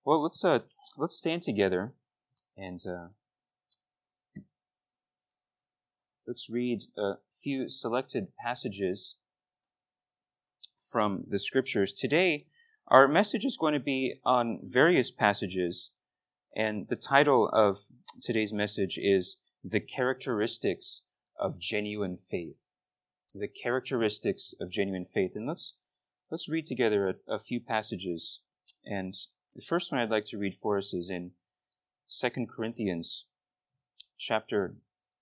Well, let's stand together and let's read a few selected passages from the Scriptures. Today, our message is going to be on various passages, and the title of today's message is The Characteristics of Genuine Faith. The characteristics of genuine faith. And let's read together a few passages. And the first one I'd like to read for us is in 2 Corinthians chapter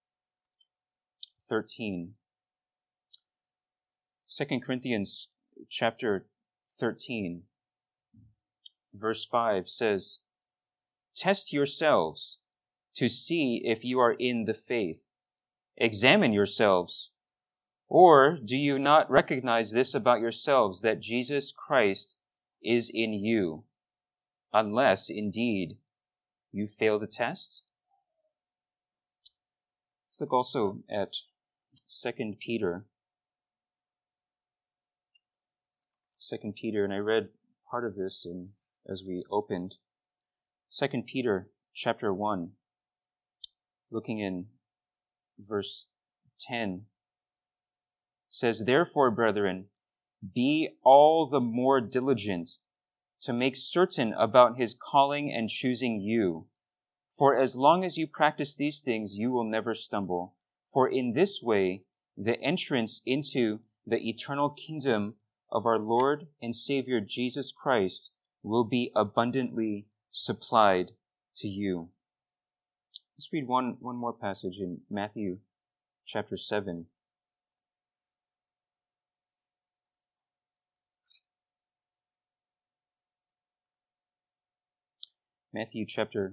13. 2 Corinthians chapter 13, verse 5 says, "Test yourselves to see if you are in the faith. Examine yourselves. Or do you not recognize this about yourselves, that Jesus Christ is in you, unless, indeed, you fail the test?" Let's look also at 2 Peter. 2 Peter, and I read part of this as we opened. 2 Peter chapter 1, looking in verse 10, says, "Therefore, brethren, be all the more diligent to make certain about his calling and choosing you. For as long as you practice these things, you will never stumble. For in this way, the entrance into the eternal kingdom of our Lord and Savior Jesus Christ will be abundantly supplied to you." Let's read one more passage in Matthew chapter 7. Matthew chapter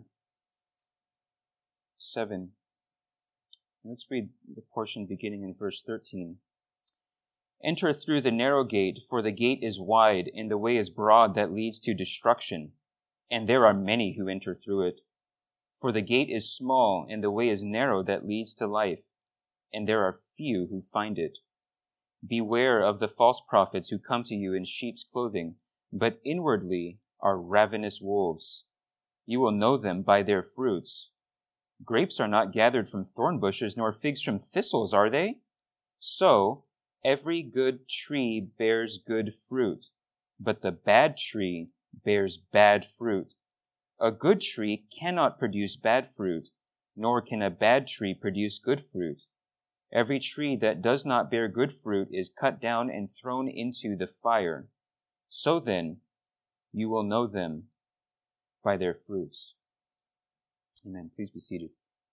7. Let's read the portion beginning in verse 13. "Enter through the narrow gate, for the gate is wide, and the way is broad that leads to destruction, and there are many who enter through it. For the gate is small, and the way is narrow that leads to life, and there are few who find it. Beware of the false prophets who come to you in sheep's clothing, but inwardly are ravenous wolves. You will know them by their fruits. Grapes are not gathered from thorn bushes, nor figs from thistles, are they? So, every good tree bears good fruit, but the bad tree bears bad fruit. A good tree cannot produce bad fruit, nor can a bad tree produce good fruit. Every tree that does not bear good fruit is cut down and thrown into the fire. So then, you will know them by their fruits." Amen. Please be seated.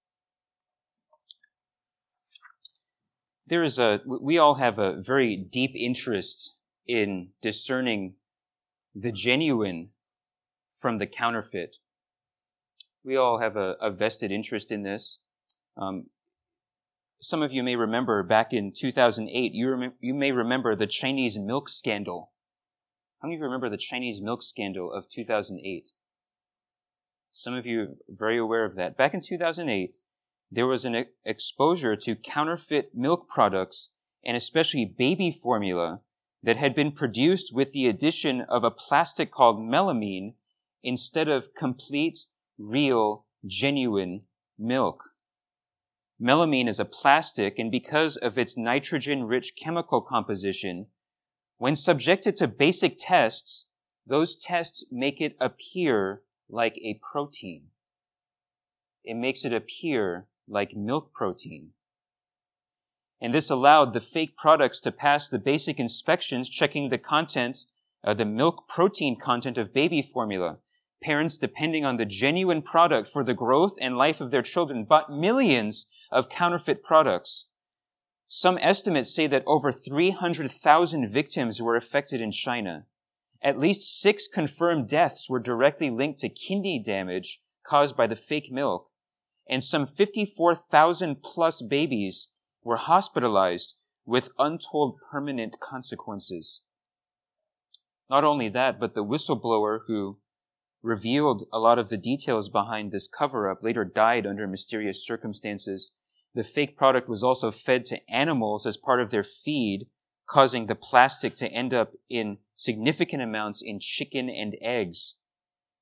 We all have a very deep interest in discerning the genuine from the counterfeit. We all have a vested interest in this. Some of you may remember back in 2008, you may remember the Chinese milk scandal. How many of you remember the Chinese milk scandal of 2008? Some of you are very aware of that. Back in 2008, there was an exposure to counterfeit milk products, and especially baby formula, that had been produced with the addition of a plastic called melamine instead of complete, real, genuine milk. Melamine is a plastic, and because of its nitrogen-rich chemical composition, when subjected to basic tests, those tests make it appear like a protein. It makes it appear like milk protein. And this allowed the fake products to pass the basic inspections, checking the content, the milk protein content of baby formula. Parents, depending on the genuine product for the growth and life of their children, bought millions of counterfeit products. Some estimates say that over 300,000 victims were affected in China. At least 6 confirmed deaths were directly linked to kidney damage caused by the fake milk, and some 54,000 plus babies were hospitalized with untold permanent consequences. Not only that, but the whistleblower who revealed a lot of the details behind this cover-up later died under mysterious circumstances. The fake product was also fed to animals as part of their feed, causing the plastic to end up in significant amounts in chicken and eggs.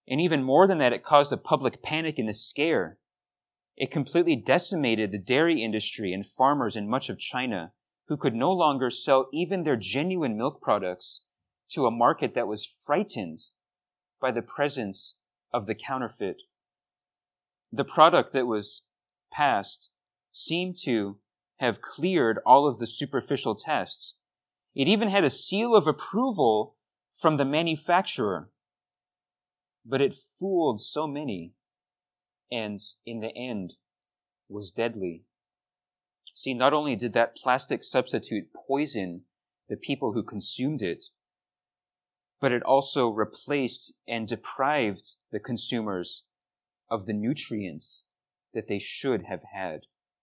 And even more than that, it caused a public panic and a scare. It completely decimated the dairy industry and farmers in much of China, who could no longer sell even their genuine milk products to a market that was frightened by the presence of the counterfeit. The product that was passed seemed to have cleared all of the superficial tests. It even had a seal of approval from the manufacturer. But it fooled so many, and in the end was deadly. See, not only did that plastic substitute poison the people who consumed it, but it also replaced and deprived the consumers of the nutrients that they should have had.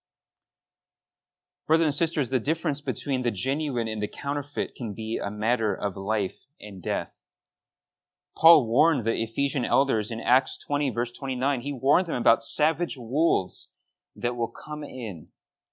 Brothers and sisters, the difference between the genuine and the counterfeit can be a matter of life and death. Paul warned the Ephesian elders in Acts 20, verse 29. He warned them about savage wolves that will come in.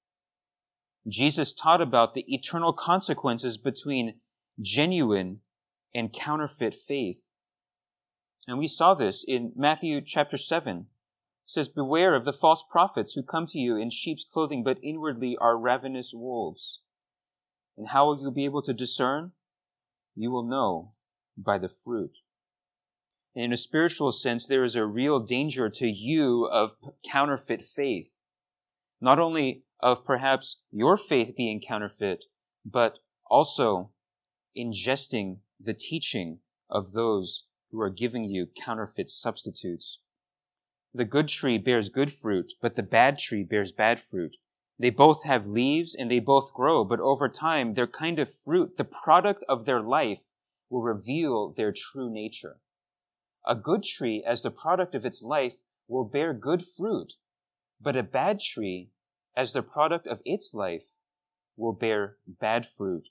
Jesus taught about the eternal consequences between genuine and counterfeit faith. And we saw this in Matthew chapter 7. It says, "Beware of the false prophets who come to you in sheep's clothing, but inwardly are ravenous wolves. And how will you be able to discern? You will know by the fruit." And in a spiritual sense, there is a real danger to you of counterfeit faith. Not only of perhaps your faith being counterfeit, but also ingesting the teaching of those who are giving you counterfeit substitutes. The good tree bears good fruit, but the bad tree bears bad fruit. They both have leaves and they both grow, but over time, their kind of fruit, the product of their life, will reveal their true nature. A good tree, as the product of its life, will bear good fruit, but a bad tree, as the product of its life, will bear bad fruit.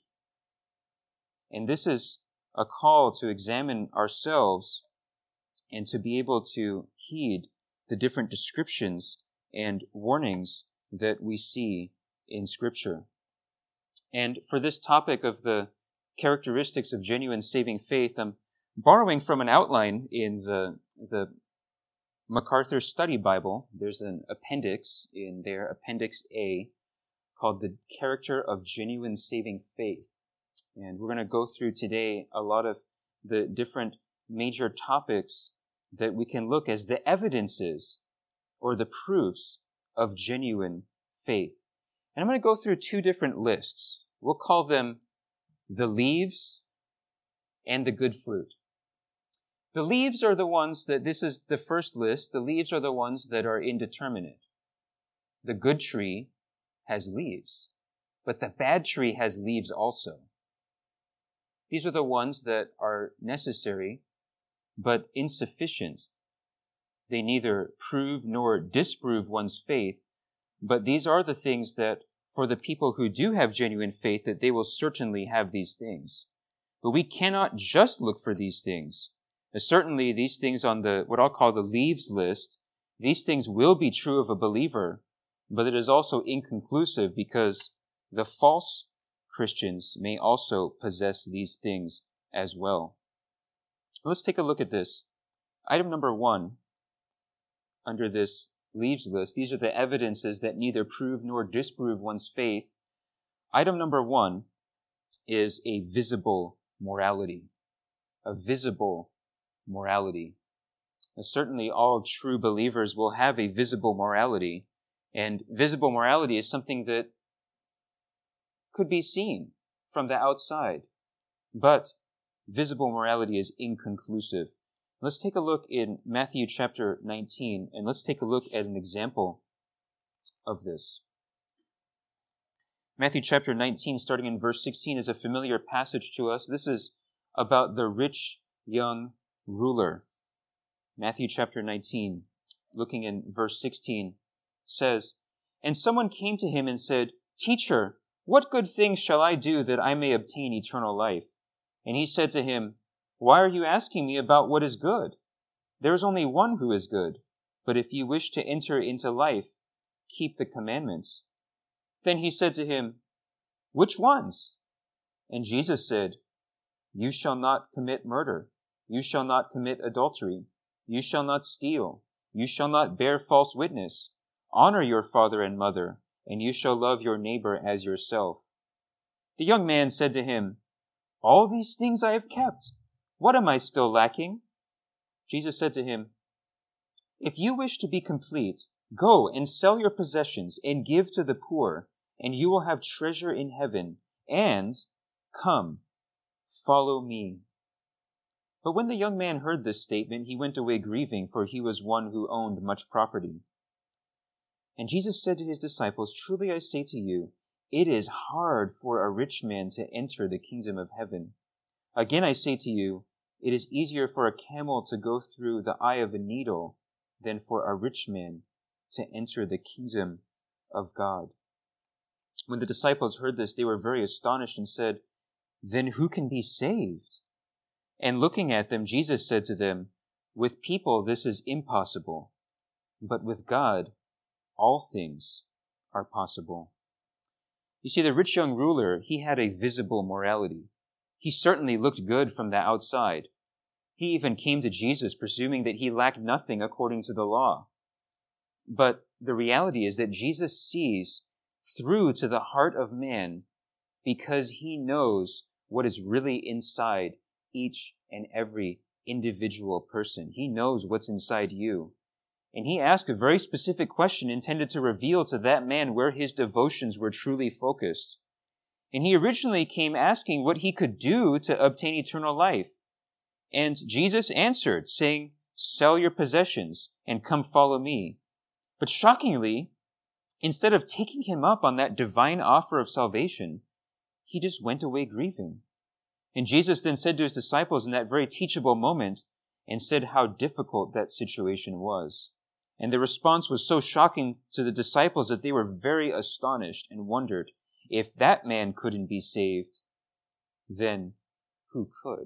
And this is a call to examine ourselves and to be able to heed the different descriptions and warnings that we see in Scripture. And for this topic of the characteristics of genuine saving faith, I'm borrowing from an outline in the MacArthur Study Bible. There's an appendix in there, Appendix A, called The Character of Genuine Saving Faith. And we're going to go through today a lot of the different major topics that we can look as the evidences or the proofs of genuine faith. And I'm going to go through two different lists. We'll call them the leaves and the good fruit. The leaves are the ones that, this is the first list, the leaves are the ones that are indeterminate. The good tree has leaves, but the bad tree has leaves also. These are the ones that are necessary, but insufficient. They neither prove nor disprove one's faith, but these are the things that, for the people who do have genuine faith, that they will certainly have these things. But we cannot just look for these things. Certainly, these things on the, what I'll call the leaves list, these things will be true of a believer, but it is also inconclusive because the false Christians may also possess these things as well. Let's take a look at this. Item number 1, under this leaves list, these are the evidences that neither prove nor disprove one's faith. Item number 1 is a visible morality. A visible morality. Now, certainly all true believers will have a visible morality, and visible morality is something that could be seen from the outside, but visible morality is inconclusive. Let's take a look in Matthew chapter 19, and let's take a look at an example of this. Matthew chapter 19, starting in verse 16, is a familiar passage to us. This is about the rich young ruler. Matthew chapter 19, looking in verse 16, says, "And someone came to him and said, 'Teacher, what good things shall I do that I may obtain eternal life?' And he said to him, 'Why are you asking me about what is good? There is only one who is good. But if you wish to enter into life, keep the commandments.' Then he said to him, 'Which ones?' And Jesus said, 'You shall not commit murder. You shall not commit adultery. You shall not steal. You shall not bear false witness. Honor your father and mother, and you shall love your neighbor as yourself." The young man said to him, "All these things I have kept. What am I still lacking?" Jesus said to him, "If you wish to be complete, go and sell your possessions and give to the poor, and you will have treasure in heaven. And come, follow me." But when the young man heard this statement, he went away grieving, for he was one who owned much property. And Jesus said to his disciples, "Truly I say to you, it is hard for a rich man to enter the kingdom of heaven. Again I say to you, it is easier for a camel to go through the eye of a needle than for a rich man to enter the kingdom of God." When the disciples heard this, they were very astonished and said, "Then who can be saved?" And looking at them, Jesus said to them, "With people this is impossible, but with God all things are possible." You see, the rich young ruler, he had a visible morality. He certainly looked good from the outside. He even came to Jesus presuming that he lacked nothing according to the law. But the reality is that Jesus sees through to the heart of man because he knows what is really inside each and every individual person. He knows what's inside you. And he asked a very specific question intended to reveal to that man where his devotions were truly focused. And he originally came asking what he could do to obtain eternal life. And Jesus answered, saying, "Sell your possessions and come follow me." But shockingly, instead of taking him up on that divine offer of salvation, he just went away grieving. And Jesus then said to his disciples in that very teachable moment and said how difficult that situation was. And the response was so shocking to the disciples that they were very astonished and wondered, if that man couldn't be saved, then who could?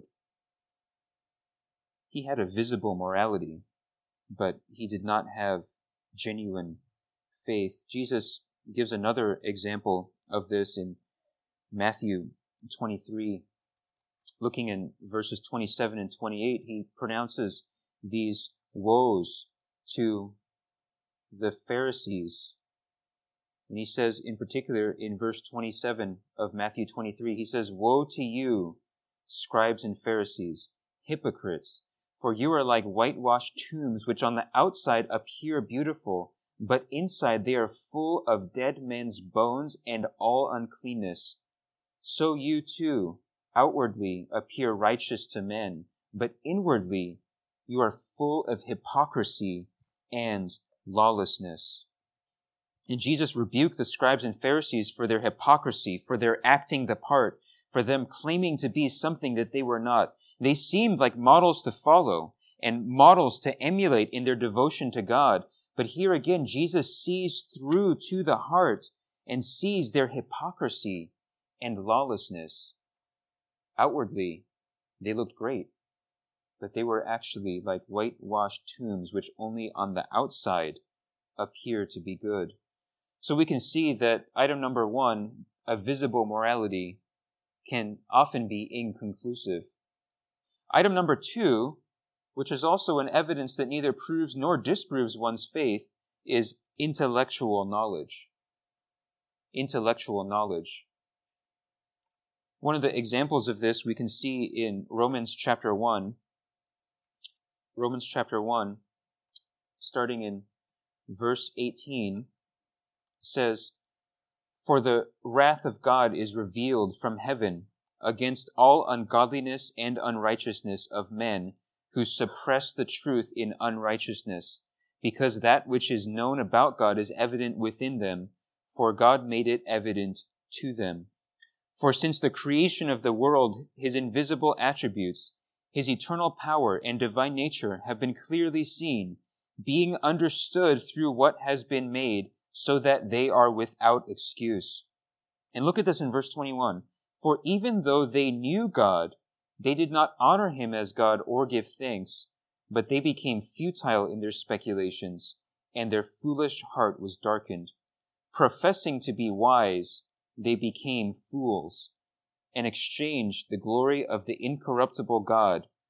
He had a visible morality, but he did not have genuine faith. Jesus gives another example of this in Matthew 23. Looking in verses 27 and 28, he pronounces these woes to the Pharisees. And he says, in particular, in verse 27 of Matthew 23, he says, "Woe to you, scribes and Pharisees, hypocrites, for you are like whitewashed tombs, which on the outside appear beautiful, but inside they are full of dead men's bones and all uncleanness. So you too outwardly appear righteous to men, but inwardly you are full of hypocrisy and lawlessness." And Jesus rebuked the scribes and Pharisees for their hypocrisy, for their acting the part, for them claiming to be something that they were not. They seemed like models to follow and models to emulate in their devotion to God. But here again, Jesus sees through to the heart and sees their hypocrisy and lawlessness. Outwardly, they looked great, but they were actually like whitewashed tombs, which only on the outside appear to be good. So we can see that item number one, a visible morality, can often be inconclusive. Item number two, which is also an evidence that neither proves nor disproves one's faith, is intellectual knowledge. Intellectual knowledge. One of the examples of this we can see in Romans chapter 1. Romans chapter 1, starting in verse 18, says, "For the wrath of God is revealed from heaven against all ungodliness and unrighteousness of men who suppress the truth in unrighteousness, because that which is known about God is evident within them, for God made it evident to them. For since the creation of the world, his invisible attributes, his eternal power and divine nature have been clearly seen, being understood through what has been made, so that they are without excuse." And look at this in verse 21. "For even though they knew God, they did not honor him as God or give thanks, but they became futile in their speculations, and their foolish heart was darkened. Professing to be wise, they became fools, and exchanged the glory of the incorruptible God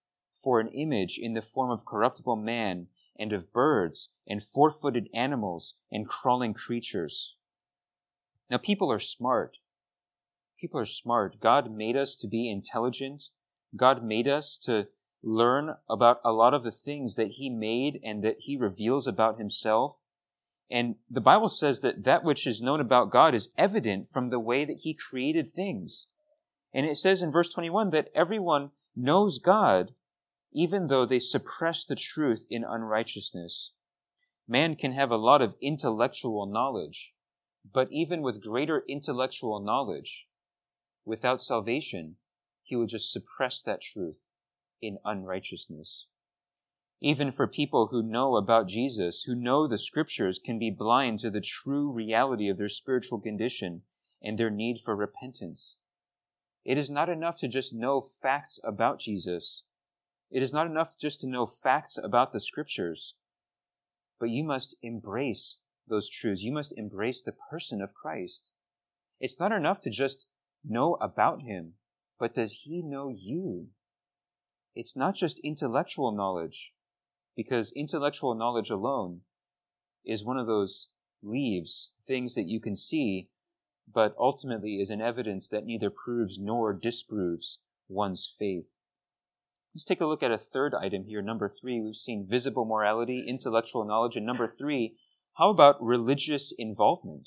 for an image in the form of corruptible man, and of birds, and four-footed animals, and crawling creatures. Now, people are smart. People are smart. God made us to be intelligent. God made us to learn about a lot of the things that He made and that He reveals about Himself. And the Bible says that that which is known about God is evident from the way that He created things. And it says in verse 21 that everyone knows God, even though they suppress the truth in unrighteousness. Man can have a lot of intellectual knowledge, but even with greater intellectual knowledge, without salvation, he will just suppress that truth in unrighteousness. Even for people who know about Jesus, who know the Scriptures, can be blind to the true reality of their spiritual condition and their need for repentance. It is not enough to just know facts about Jesus. It is not enough just to know facts about the Scriptures, but you must embrace those truths. You must embrace the person of Christ. It's not enough to just know about Him, but does He know you? It's not just intellectual knowledge, because intellectual knowledge alone is one of those leaves, things that you can see, but ultimately is an evidence that neither proves nor disproves one's faith. Let's take a look at a third item here. Number 3, we've seen visible morality, intellectual knowledge. And number 3, how about religious involvement?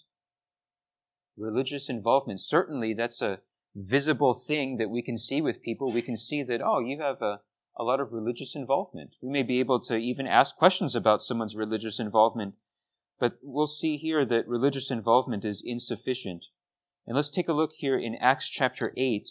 Religious involvement. Certainly that's a visible thing that we can see with people. We can see that, oh, you have a lot of religious involvement. We may be able to even ask questions about someone's religious involvement, but we'll see here that religious involvement is insufficient. And let's take a look here in Acts chapter 8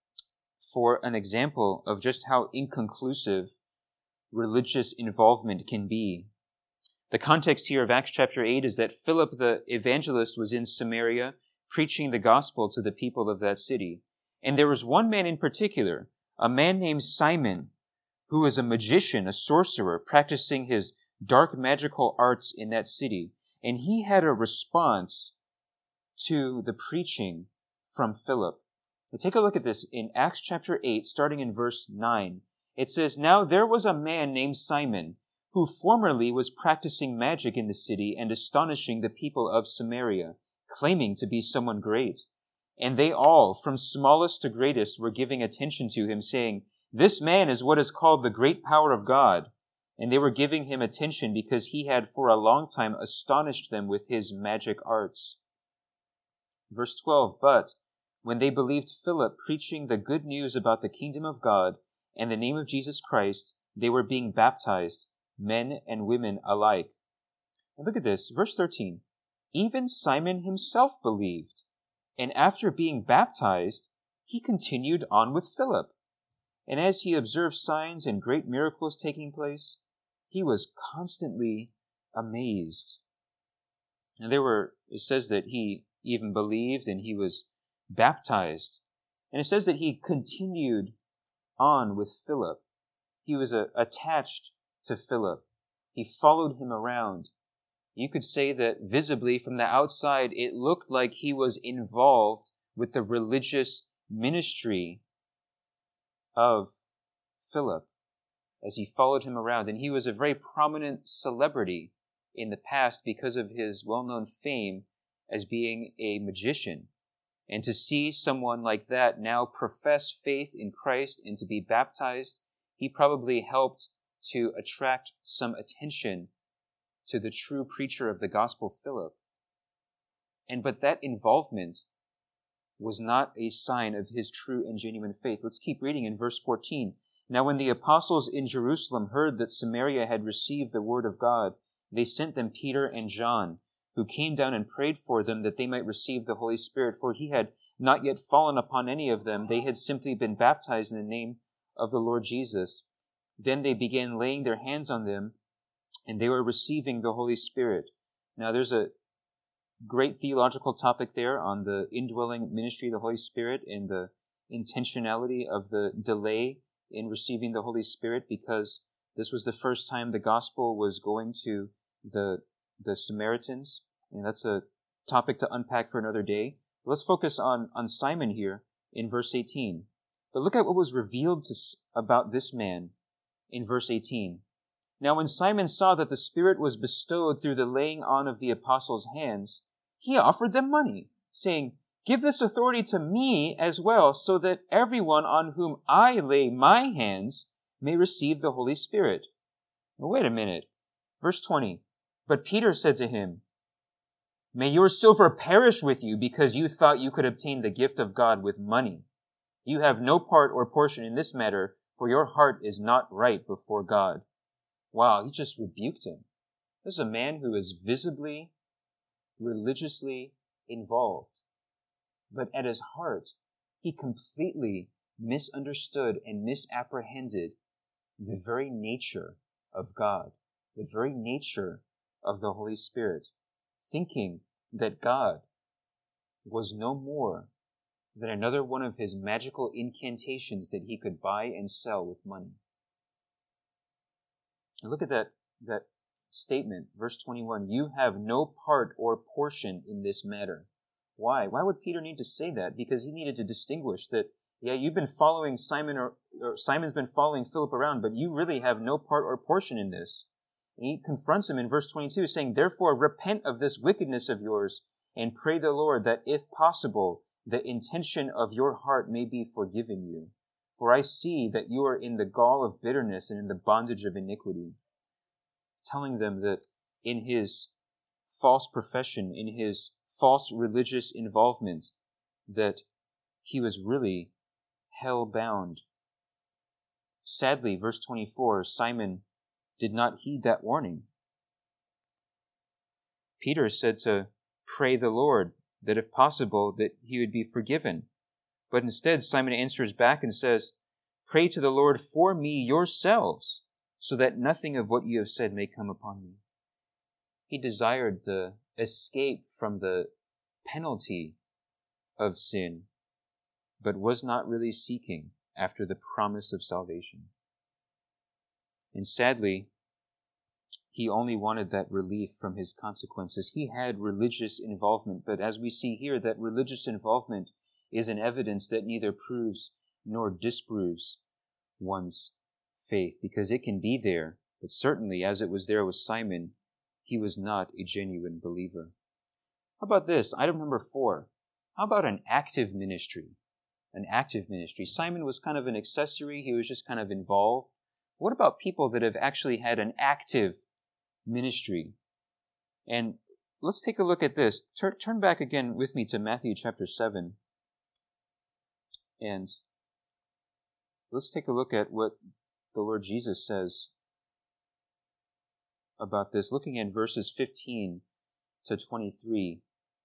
for an example of just how inconclusive religious involvement can be. The context here of Acts chapter 8 is that Philip the evangelist was in Samaria preaching the gospel to the people of that city. And there was one man in particular, a man named Simon, who was a magician, a sorcerer, practicing his dark magical arts in that city. And he had a response to the preaching from Philip. Now take a look at this in Acts chapter 8, starting in verse 9. It says, "Now there was a man named Simon, who formerly was practicing magic in the city and astonishing the people of Samaria, claiming to be someone great. And they all, from smallest to greatest, were giving attention to him, saying, 'This man is what is called the great power of God.' And they were giving him attention because he had for a long time astonished them with his magic arts." Verse 12, "But when they believed Philip preaching the good news about the kingdom of God and the name of Jesus Christ, they were being baptized, men and women alike." And look at this, verse 13. "Even Simon himself believed, and after being baptized, he continued on with Philip. And as he observed signs and great miracles taking place, he was constantly amazed." And it says that he even believed and he was baptized. And it says that he continued on with Philip. He was attached to Philip. He followed him around. You could say that visibly from the outside, it looked like he was involved with the religious ministry of Philip as he followed him around. And he was a very prominent celebrity in the past because of his well-known fame as being a magician. And to see someone like that now profess faith in Christ and to be baptized, he probably helped to attract some attention to the true preacher of the gospel, Philip. But that involvement was not a sign of his true and genuine faith. Let's keep reading in verse 14. "Now when the apostles in Jerusalem heard that Samaria had received the word of God, they sent them Peter and John, who came down and prayed for them that they might receive the Holy Spirit, for he had not yet fallen upon any of them. They had simply been baptized in the name of the Lord Jesus. Then they began laying their hands on them, and they were receiving the Holy Spirit." Now there's a great theological topic there on the indwelling ministry of the Holy Spirit and the intentionality of the delay in receiving the Holy Spirit, because this was the first time the gospel was going to the Samaritans. And that's a topic to unpack for another day. Let's focus on Simon here in verse 18. But look at what was revealed about this man in verse 18. Now when Simon saw that the Spirit was bestowed through the laying on of the apostles' hands, he offered them money, saying, "Give this authority to me as well, so that everyone on whom I lay my hands may receive the Holy Spirit." Now, wait a minute. Verse 20. But Peter said to him, "May your silver perish with you, because you thought you could obtain the gift of God with money. You have no part or portion in this matter, for your heart is not right before God." Wow, he just rebuked him. This is a man who is visibly, religiously involved. But at his heart, he completely misunderstood and misapprehended the very nature of God, the very nature of the Holy Spirit, thinking that God was no more than another one of his magical incantations that he could buy and sell with money. And look at that statement, verse 21. You have no part or portion in this matter. Why? Why would Peter need to say that? Because he needed to distinguish that, yeah, you've been following Simon, or Simon's been following Philip around, but you really have no part or portion in this. And he confronts him in verse 22, saying, "Therefore repent of this wickedness of yours, and pray the Lord that, if possible, the intention of your heart may be forgiven you. For I see that you are in the gall of bitterness and in the bondage of iniquity." Telling them that in his false profession, in his false religious involvement, that he was really hell-bound. Sadly, verse 24, Simon did not heed that warning. Peter said to pray the Lord that if possible, that he would be forgiven. But instead, Simon answers back and says, "Pray to the Lord for me yourselves, so that nothing of what you have said may come upon me." He desired the escape from the penalty of sin, but was not really seeking after the promise of salvation. And sadly, he only wanted that relief from his consequences. He had religious involvement, but as we see here, that religious involvement is an evidence that neither proves nor disproves one's faith, because it can be there, but certainly as it was there with Simon, he was not a genuine believer. How about this? Item number 4. How about an active ministry? An active ministry. Simon was kind of an accessory. He was just kind of involved. What about people that have actually had an active ministry? And let's take a look at this. Turn back again with me to Matthew chapter 7. And let's take a look at what the Lord Jesus says about this, looking at verses 15 to 23.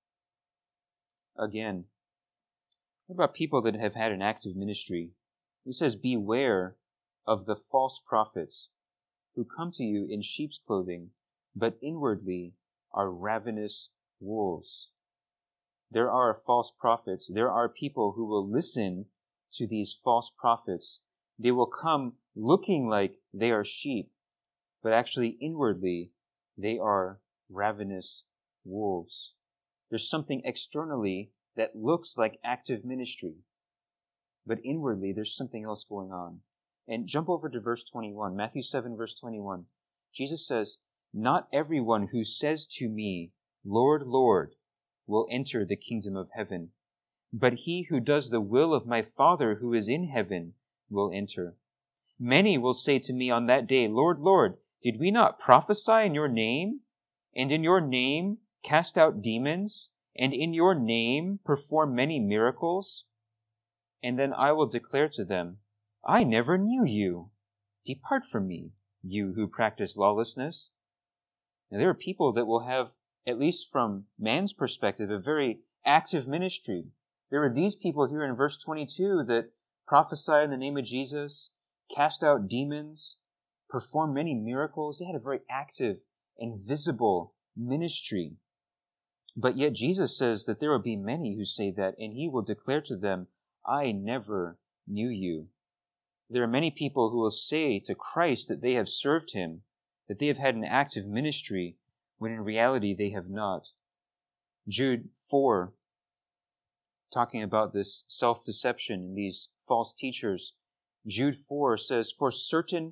Again, what about people that have had an active ministry? He says, "Beware of the false prophets who come to you in sheep's clothing, but inwardly are ravenous wolves." There are false prophets. There are people who will listen to these false prophets. They will come looking like they are sheep, but actually inwardly they are ravenous wolves. There's something externally that looks like active ministry, but inwardly there's something else going on. And jump over to verse 21, Matthew 7, verse 21. Jesus says, "Not everyone who says to me, 'Lord, Lord,' will enter the kingdom of heaven, but he who does the will of my Father who is in heaven will enter. Many will say to me on that day, 'Lord, Lord, did we not prophesy in your name? And in your name cast out demons? And in your name perform many miracles?' And then I will declare to them, 'I never knew you. Depart from me, you who practice lawlessness.'" Now, there are people that will have, at least from man's perspective, a very active ministry. There are these people here in verse 22 that prophesy in the name of Jesus, cast out demons, perform many miracles. They had a very active and visible ministry. But yet Jesus says that there will be many who say that, and he will declare to them, "I never knew you." There are many people who will say to Christ that they have served him, that they have had an active ministry, when in reality they have not. Jude 4, talking about this self-deception and these false teachers, Jude 4 says, "For certain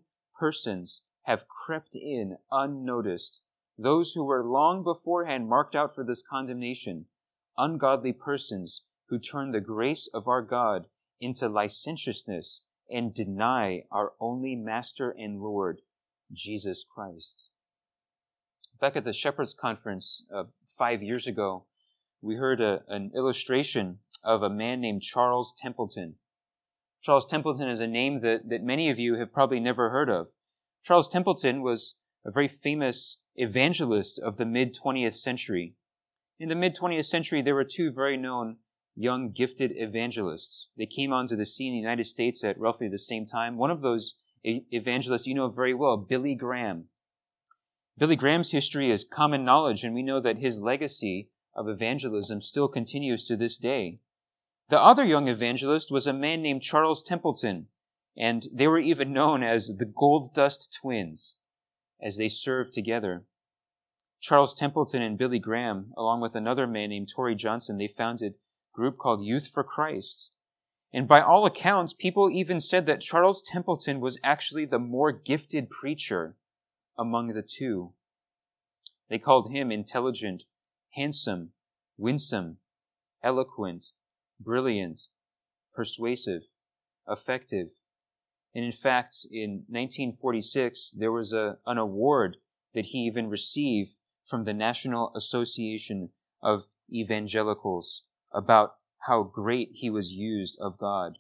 persons have crept in unnoticed, those who were long beforehand marked out for this condemnation, ungodly persons who turn the grace of our God into licentiousness and deny our only Master and Lord, Jesus Christ. Back at the Shepherds Conference 5 years ago, we heard an illustration of a man named Charles Templeton. Charles Templeton is a name that many of you have probably never heard of. Charles Templeton was a very famous evangelist of the mid-20th century. In the mid-20th century, there were two very known young, gifted evangelists. They came onto the scene in the United States at roughly the same time. One of those evangelists you know very well, Billy Graham. Billy Graham's history is common knowledge, and we know that his legacy of evangelism still continues to this day. The other young evangelist was a man named Charles Templeton, and they were even known as the Gold Dust Twins, as they served together. Charles Templeton and Billy Graham, along with another man named Torrey Johnson, they founded a group called Youth for Christ. And by all accounts, people even said that Charles Templeton was actually the more gifted preacher among the two. They called him intelligent, handsome, winsome, eloquent, brilliant, persuasive, effective. And in fact, in 1946, there was an award that he even received from the National Association of Evangelicals about how great he was used of God.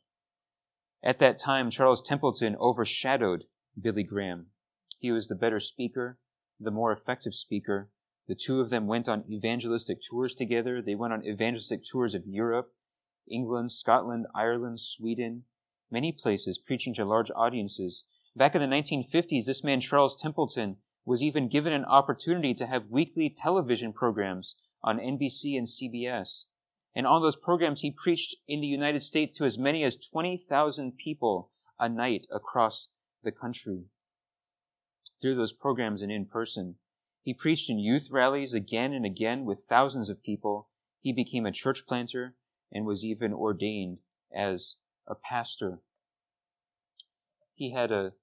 At that time, Charles Templeton overshadowed Billy Graham. He was the better speaker, the more effective speaker. The two of them went on evangelistic tours together. They went on evangelistic tours of Europe, England, Scotland, Ireland, Sweden, many places, preaching to large audiences. Back in the 1950s, this man, Charles Templeton, was even given an opportunity to have weekly television programs on NBC and CBS. And on those programs, he preached in the United States to as many as 20,000 people a night across the country. Through those programs and in person, he preached in youth rallies again and again with thousands of people. He became a church planter and was even ordained as a pastor. He had a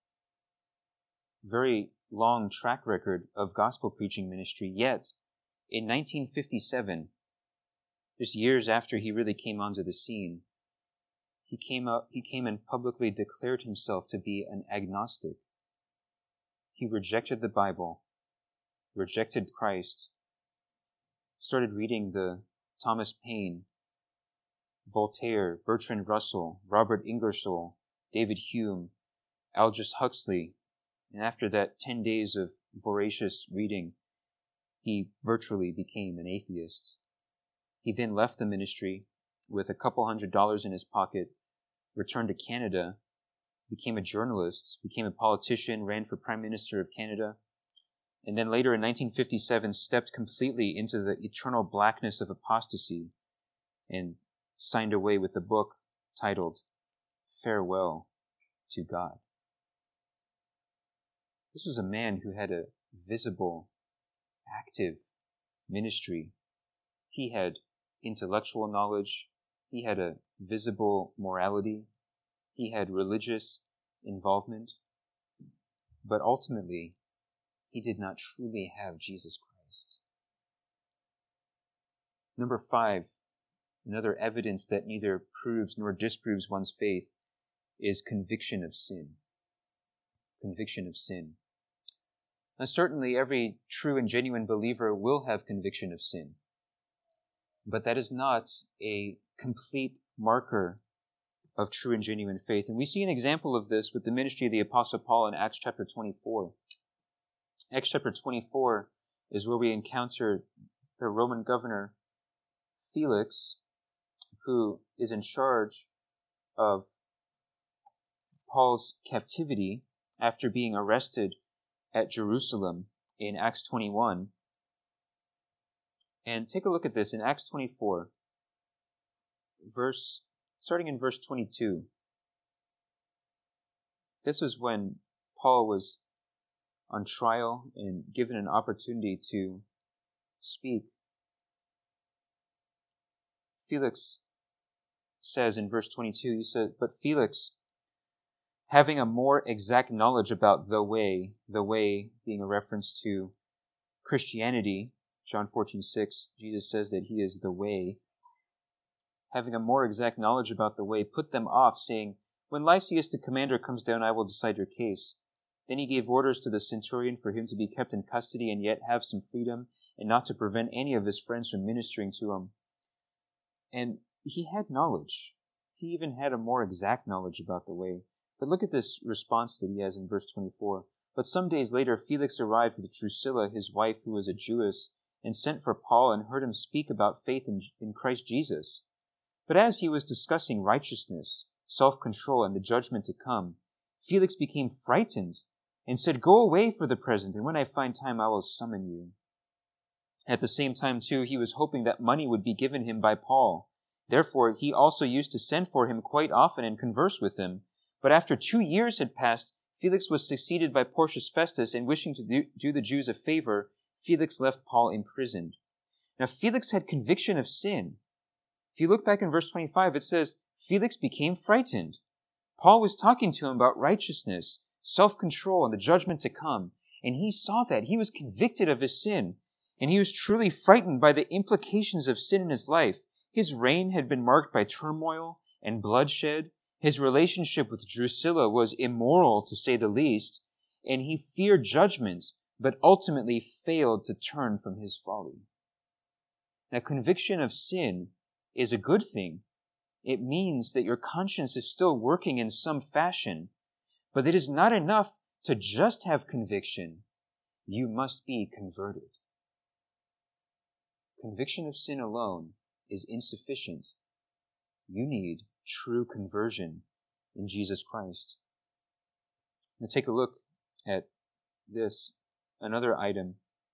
very long track record of gospel preaching ministry, yet in 1957, just years after he really came onto the scene, he came and publicly declared himself to be an agnostic. He rejected the Bible, rejected Christ, started reading the Thomas Paine, Voltaire, Bertrand Russell, Robert Ingersoll, David Hume, Aldous Huxley, and after that 10 days of voracious reading, he virtually became an atheist. He then left the ministry with a couple $100 in his pocket, returned to Canada, became a journalist, became a politician, ran for Prime Minister of Canada, and then later in 1957 stepped completely into the eternal blackness of apostasy and signed away with the book titled Farewell to God. This was a man who had a visible, active ministry. He had intellectual knowledge. He had a visible morality. He had religious involvement. But ultimately, he did not truly have Jesus Christ. Number 5, another evidence that neither proves nor disproves one's faith is conviction of sin. Conviction of sin. Now, certainly every true and genuine believer will have conviction of sin. But that is not a complete marker of true and genuine faith. And we see an example of this with the ministry of the Apostle Paul in Acts chapter 24. Acts chapter 24 is where we encounter the Roman governor Felix, who is in charge of Paul's captivity after being arrested at Jerusalem in Acts 21. And take a look at this in Acts 24, starting in verse 22. This was when Paul was on trial and given an opportunity to speak. Felix says in verse 22, he said, "But Felix, having a more exact knowledge about the way being a reference to Christianity. John 14:6, Jesus says that he is the way. Having a more exact knowledge about the way, put them off, saying, "When Lysias the commander comes down, I will decide your case." Then he gave orders to the centurion for him to be kept in custody and yet have some freedom, and not to prevent any of his friends from ministering to him. And he had knowledge. He even had a more exact knowledge about the way. But look at this response that he has in verse 24. But some days later, Felix arrived with Drusilla, his wife, who was a Jewess, and sent for Paul and heard him speak about faith in Christ Jesus. But as he was discussing righteousness, self-control, and the judgment to come, Felix became frightened and said, "Go away for the present, and when I find time, I will summon you." At the same time, too, he was hoping that money would be given him by Paul. Therefore, he also used to send for him quite often and converse with him. But after 2 years had passed, Felix was succeeded by Porcius Festus, and wishing to do the Jews a favor, Felix left Paul imprisoned. Now, Felix had conviction of sin. If you look back in verse 25, it says, Felix became frightened. Paul was talking to him about righteousness, self-control, and the judgment to come. And he saw that. He was convicted of his sin. And he was truly frightened by the implications of sin in his life. His reign had been marked by turmoil and bloodshed. His relationship with Drusilla was immoral, to say the least, and he feared judgment, but ultimately failed to turn from his folly. Now, conviction of sin is a good thing. It means that your conscience is still working in some fashion, but it is not enough to just have conviction. You must be converted. Conviction of sin alone is insufficient. You need true conversion in Jesus Christ. Now take a look at this, another item,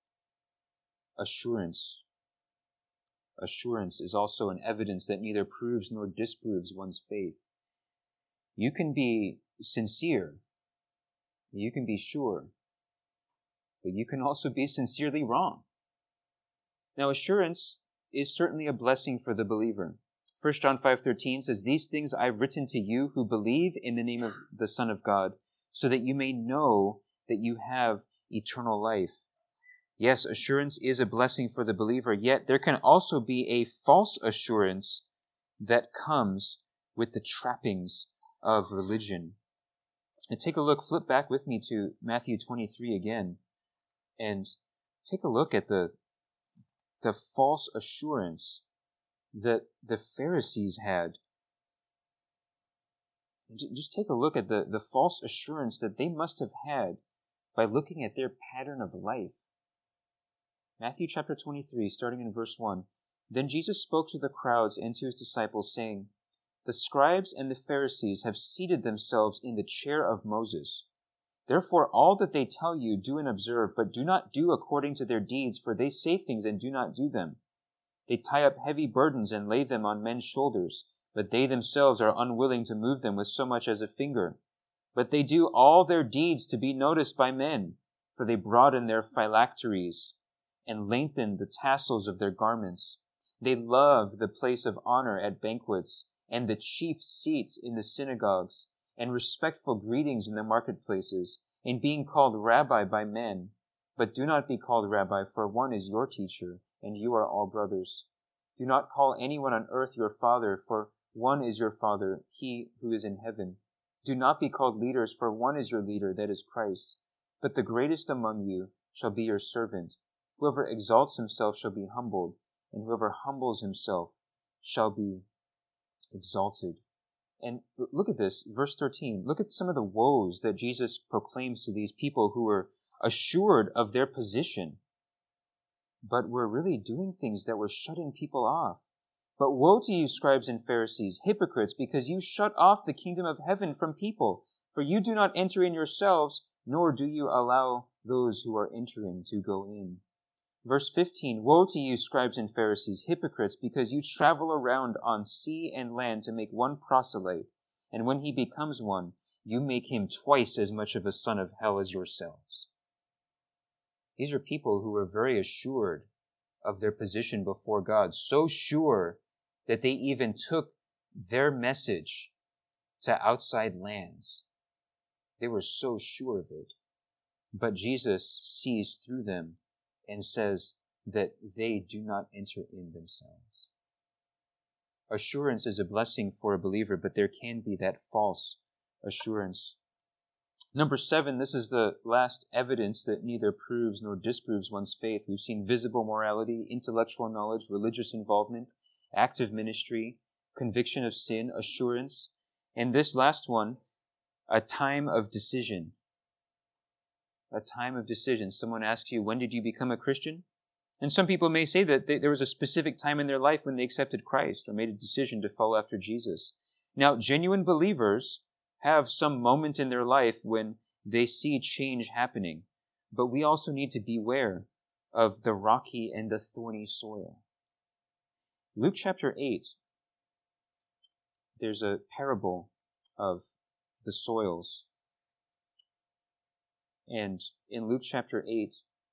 assurance. Assurance is also an evidence that neither proves nor disproves one's faith. You can be sincere, you can be sure, but you can also be sincerely wrong. Now, assurance is certainly a blessing for the believer. 1 John 5:13 says, "These things I've written to you who believe in the name of the Son of God, so that you may know that you have eternal life." Yes, assurance is a blessing for the believer, yet there can also be a false assurance that comes with the trappings of religion. And take a look, flip back with me to Matthew 23 again, and take a look at the false assurance that the Pharisees had. Just take a look at the false assurance that they must have had by looking at their pattern of life. Matthew chapter 23, starting in verse 1. Then Jesus spoke to the crowds and to his disciples, saying, "The scribes and the Pharisees have seated themselves in the chair of Moses. Therefore, all that they tell you, do and observe, but do not do according to their deeds, for they say things and do not do them. They tie up heavy burdens and lay them on men's shoulders, but they themselves are unwilling to move them with so much as a finger. But they do all their deeds to be noticed by men, for they broaden their phylacteries and lengthen the tassels of their garments. They love the place of honor at banquets and the chief seats in the synagogues, and respectful greetings in the marketplaces, and being called rabbi by men. But do not be called rabbi, for one is your teacher, and you are all brothers. Do not call anyone on earth your father, for one is your Father, he who is in heaven. Do not be called leaders, for one is your leader, that is Christ. But the greatest among you shall be your servant. Whoever exalts himself shall be humbled, and whoever humbles himself shall be exalted." And look at this, verse 13. Look at some of the woes that Jesus proclaims to these people who were assured of their position, but were really doing things that were shutting people off. "But woe to you, scribes and Pharisees, hypocrites, because you shut off the kingdom of heaven from people. For you do not enter in yourselves, nor do you allow those who are entering to go in." Verse 15, "Woe to you, scribes and Pharisees, hypocrites, because you travel around on sea and land to make one proselyte, and when he becomes one, you make him twice as much of a son of hell as yourselves." These are people who were very assured of their position before God, so sure that they even took their message to outside lands. They were so sure of it. But Jesus sees through them and says that they do not enter in themselves. Assurance is a blessing for a believer, but there can be that false assurance. Number 7, this is the last evidence that neither proves nor disproves one's faith. We've seen visible morality, intellectual knowledge, religious involvement, active ministry, conviction of sin, assurance, and this last one, a time of decision. A time of decision. Someone asks you, when did you become a Christian? And some people may say that there was a specific time in their life when they accepted Christ or made a decision to follow after Jesus. Now, genuine believers have some moment in their life when they see change happening. But we also need to beware of the rocky and the thorny soil. Luke chapter 8, there's a parable of the soils. And in Luke chapter 8,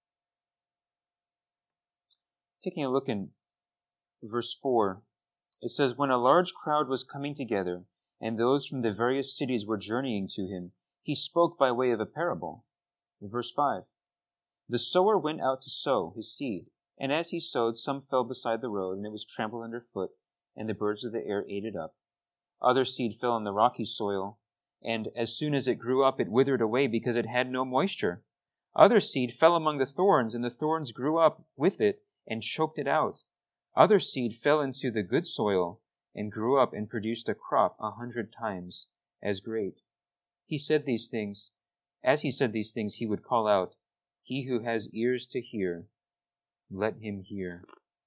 taking a look in verse 4, it says, "When a large crowd was coming together, and those from the various cities were journeying to him, he spoke by way of a parable." In verse 5, "The sower went out to sow his seed, and as he sowed, some fell beside the road, and it was trampled underfoot, and the birds of the air ate it up. Other seed fell on the rocky soil, and as soon as it grew up, it withered away because it had no moisture. Other seed fell among the thorns, and the thorns grew up with it and choked it out. Other seed fell into the good soil and grew up and produced a crop 100 times as great." He said these things. As he said these things, he would call out, "He who has ears to hear, let him hear."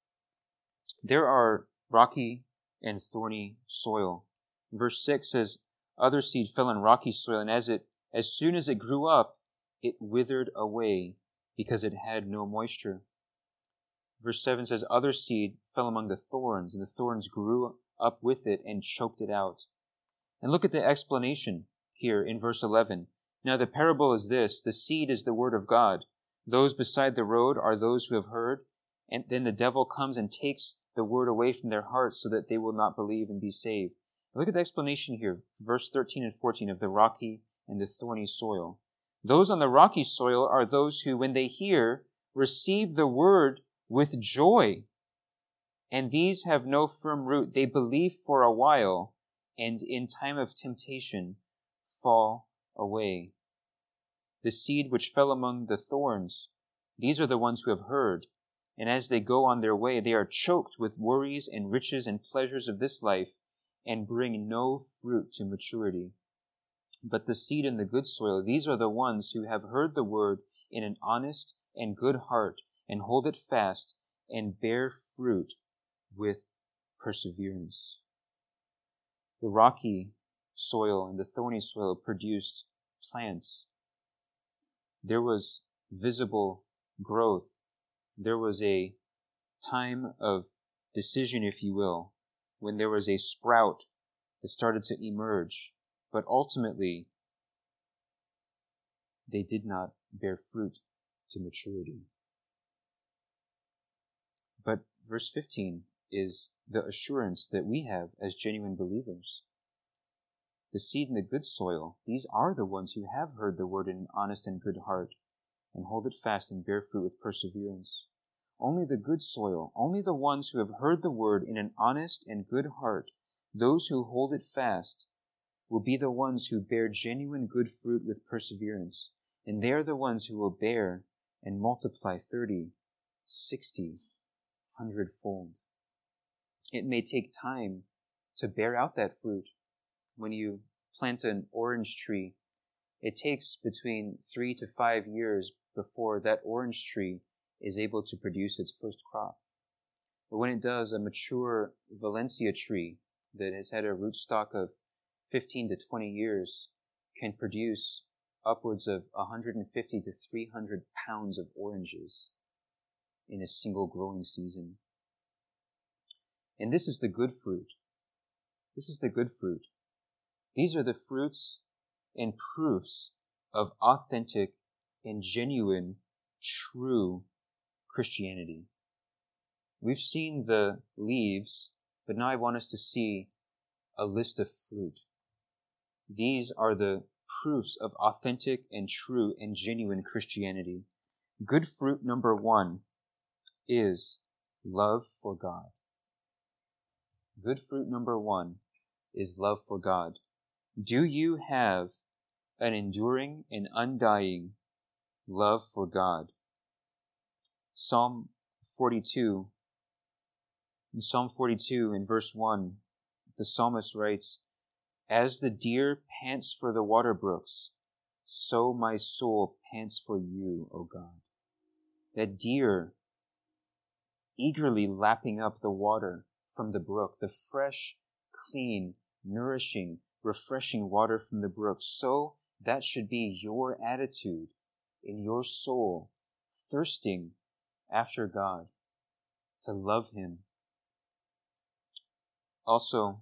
There are rocky and thorny soil. Verse 6 says, "Other seed fell in rocky soil, and as soon as it grew up, it withered away because it had no moisture." Verse 7 says, "Other seed fell among the thorns, and the thorns grew up with it and choked it out." And look at the explanation here in verse 11. "Now the parable is this: the seed is the word of God. Those beside the road are those who have heard, and then the devil comes and takes the word away from their hearts so that they will not believe and be saved." Look at the explanation here, verse 13 and 14 of the rocky and the thorny soil. "Those on the rocky soil are those who, when they hear, receive the word with joy. And these have no firm root. They believe for a while, and in time of temptation fall away. The seed which fell among the thorns, these are the ones who have heard, and as they go on their way, they are choked with worries and riches and pleasures of this life, and bring no fruit to maturity. But the seed in the good soil, these are the ones who have heard the word in an honest and good heart, and hold it fast, and bear fruit with perseverance." The rocky soil and the thorny soil produced plants. There was visible growth. There was a time of decision, if you will, when there was a sprout that started to emerge. But ultimately, they did not bear fruit to maturity. But verse 15 is the assurance that we have as genuine believers. The seed in the good soil, these are the ones who have heard the word in an honest and good heart, and hold it fast and bear fruit with perseverance. Only the good soil, only the ones who have heard the word in an honest and good heart, those who hold it fast, will be the ones who bear genuine good fruit with perseverance. And they are the ones who will bear and multiply 30, 60, 100-fold. It may take time to bear out that fruit. When you plant an orange tree, it takes between 3 to 5 years before that orange tree is able to produce its first crop. But when it does, a mature Valencia tree that has had a rootstock of 15 to 20 years can produce upwards of 150 to 300 pounds of oranges in a single growing season. And this is the good fruit. This is the good fruit. These are the fruits and proofs of authentic and genuine, true Christianity. We've seen the leaves, but now I want us to see a list of fruit. These are the proofs of authentic and true and genuine Christianity. Good fruit number 1 is love for God. Good fruit number 1 is love for God. Do you have an enduring and undying love for God? Psalm 42, in Psalm 42, in verse 1, the psalmist writes, "As the deer pants for the water brooks, so my soul pants for you, O God." That deer eagerly lapping up the water from the brook, the fresh, clean, nourishing, refreshing water from the brook. So that should be your attitude in your soul, thirsting after God, to love Him. Also,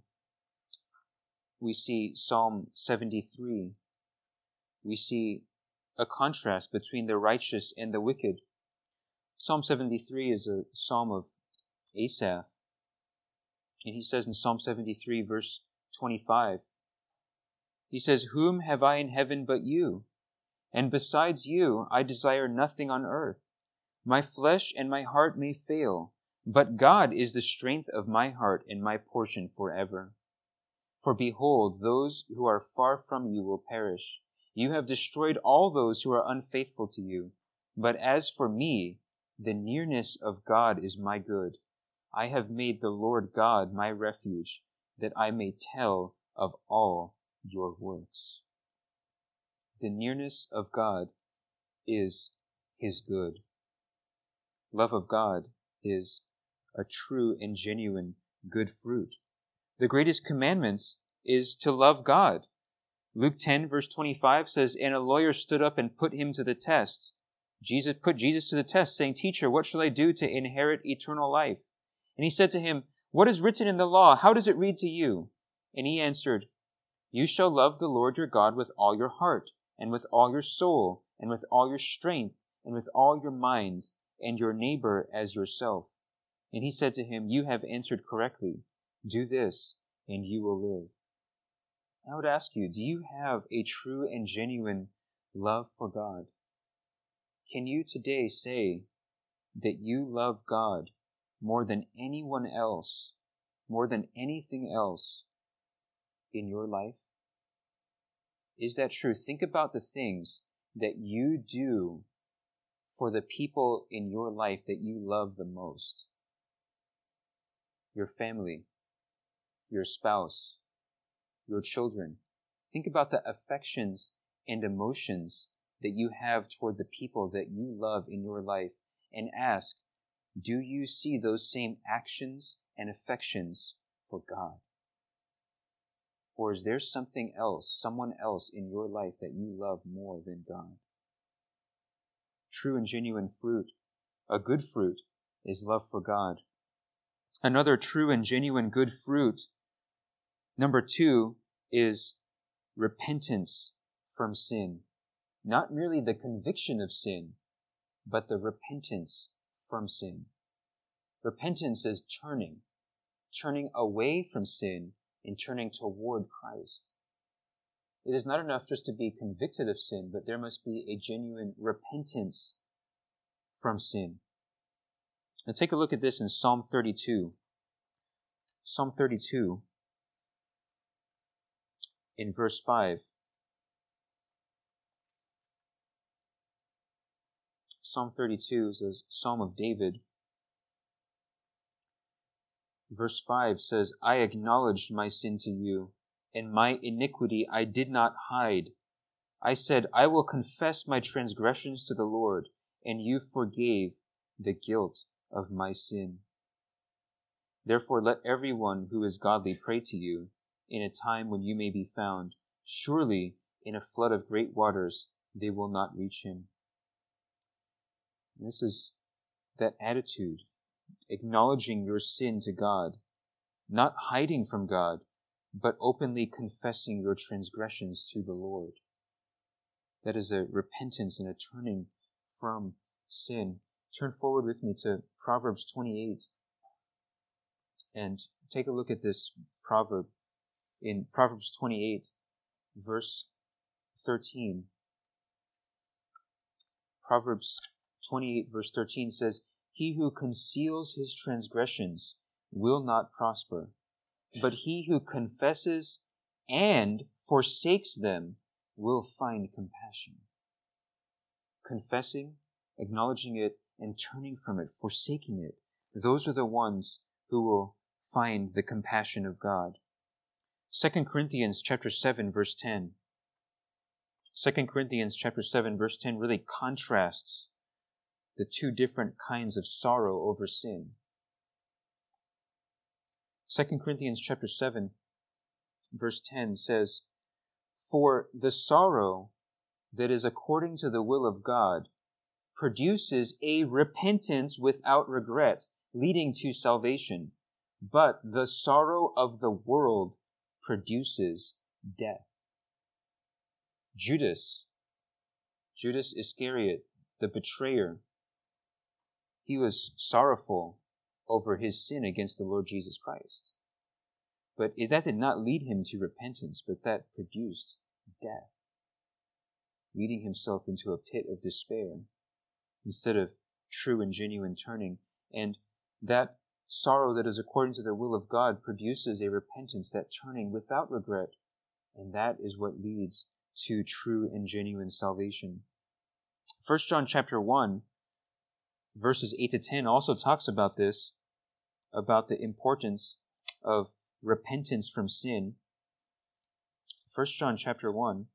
we see Psalm 73. We see a contrast between the righteous and the wicked. Psalm 73 is a psalm of Asaph. And he says in Psalm 73, verse 25, he says, "Whom have I in heaven but you? And besides you, I desire nothing on earth. My flesh and my heart may fail, but God is the strength of my heart and my portion forever. For behold, those who are far from you will perish. You have destroyed all those who are unfaithful to you. But as for me, the nearness of God is my good. I have made the Lord God my refuge, that I may tell of all your works." The nearness of God is His good. Love of God is a true and genuine good fruit. The greatest commandment is to love God. Luke 10, verse 25 says, "And a lawyer stood up and put him to the test." Jesus put Jesus to the test, saying, "Teacher, what shall I do to inherit eternal life?" And he said to him, "What is written in the law? How does it read to you?" And he answered, "You shall love the Lord your God with all your heart, and with all your soul, and with all your strength, and with all your mind, and your neighbor as yourself." And he said to him, "You have answered correctly. Do this, and you will live." I would ask you, do you have a true and genuine love for God? Can you today say that you love God more than anyone else, more than anything else in your life? Is that true? Think about the things that you do for the people in your life that you love the most. Your family, your spouse, your children. Think about the affections and emotions that you have toward the people that you love in your life, and ask, do you see those same actions and affections for God? Or is there something else, someone else in your life that you love more than God? True and genuine fruit, a good fruit, is love for God. Another true and genuine good fruit, number 2, is repentance from sin. Not merely the conviction of sin, but the repentance from sin. Repentance is turning away from sin and turning toward Christ. It is not enough just to be convicted of sin, but there must be a genuine repentance from sin. Now take a look at this in Psalm 32. Psalm 32, in verse 5. Psalm 32 is a psalm of David. Verse 5 says, "I acknowledged my sin to you, and my iniquity I did not hide. I said, I will confess my transgressions to the Lord, and you forgave the guilt of my sin. Therefore let everyone who is godly pray to you in a time when you may be found. Surely in a flood of great waters they will not reach him." This is that attitude, acknowledging your sin to God, not hiding from God, but openly confessing your transgressions to the Lord. That is a repentance and a turning from sin. Turn forward with me to Proverbs 28 and take a look at this proverb. In Proverbs 28, verse 13. Proverbs 28 verse 13 says, "He who conceals his transgressions will not prosper, but he who confesses and forsakes them will find compassion." Confessing, acknowledging it, and turning from it, forsaking it, those are the ones who will find the compassion of God. 2 Corinthians chapter 7 verse 10. 2 Corinthians chapter 7 verse 10 really contrasts the two different kinds of sorrow over sin. 2 Corinthians chapter 7 verse 10 says, "For the sorrow that is according to the will of God produces a repentance without regret, leading to salvation. But the sorrow of the world produces death." Judas Iscariot, the betrayer, he was sorrowful over his sin against the Lord Jesus Christ. But that did not lead him to repentance, but that produced death, leading himself into a pit of despair instead of true and genuine turning. And that sorrow that is according to the will of God produces a repentance, that turning without regret, and that is what leads to true and genuine salvation. 1 John chapter 1, verses 8 to 10 also talks about this, about the importance of repentance from sin. 1 John chapter 1,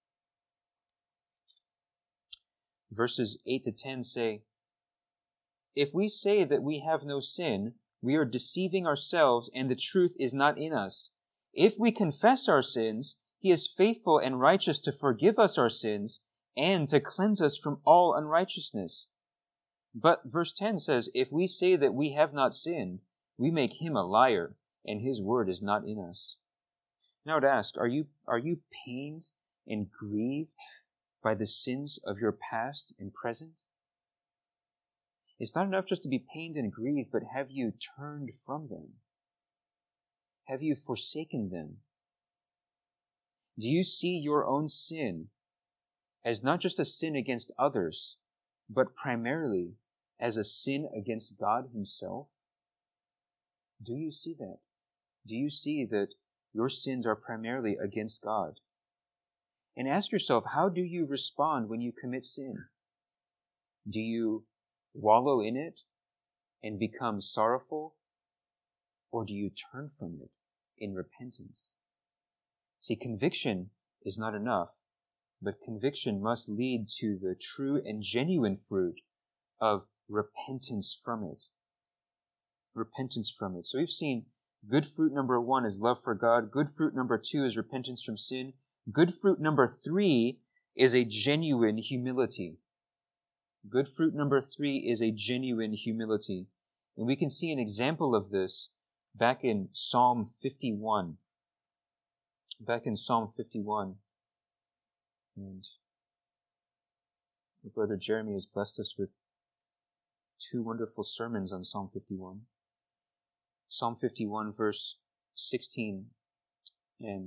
verses 8 to 10 say, "If we say that we have no sin, we are deceiving ourselves, and the truth is not in us. If we confess our sins, He is faithful and righteous to forgive us our sins and to cleanse us from all unrighteousness." But verse 10 says, "If we say that we have not sinned, we make Him a liar, and His word is not in us." Now I would ask, are you pained and grieved by the sins of your past and present? It's not enough just to be pained and grieved, but have you turned from them? Have you forsaken them? Do you see your own sin as not just a sin against others, but primarily as a sin against God Himself? Do you see that? Do you see that your sins are primarily against God? And ask yourself, how do you respond when you commit sin? Do you wallow in it and become sorrowful? Or do you turn from it in repentance? See, conviction is not enough, but conviction must lead to the true and genuine fruit of repentance from it. Repentance from it. So we've seen good fruit number 1 is love for God. Good fruit number 2 is repentance from sin. Good fruit number 3 is a genuine humility. Good fruit number 3 is a genuine humility. And we can see an example of this back in Psalm 51. Back in Psalm 51. And Brother Jeremy has blessed us with 2 wonderful sermons on Psalm 51. Psalm 51, verse 16 and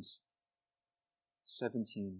17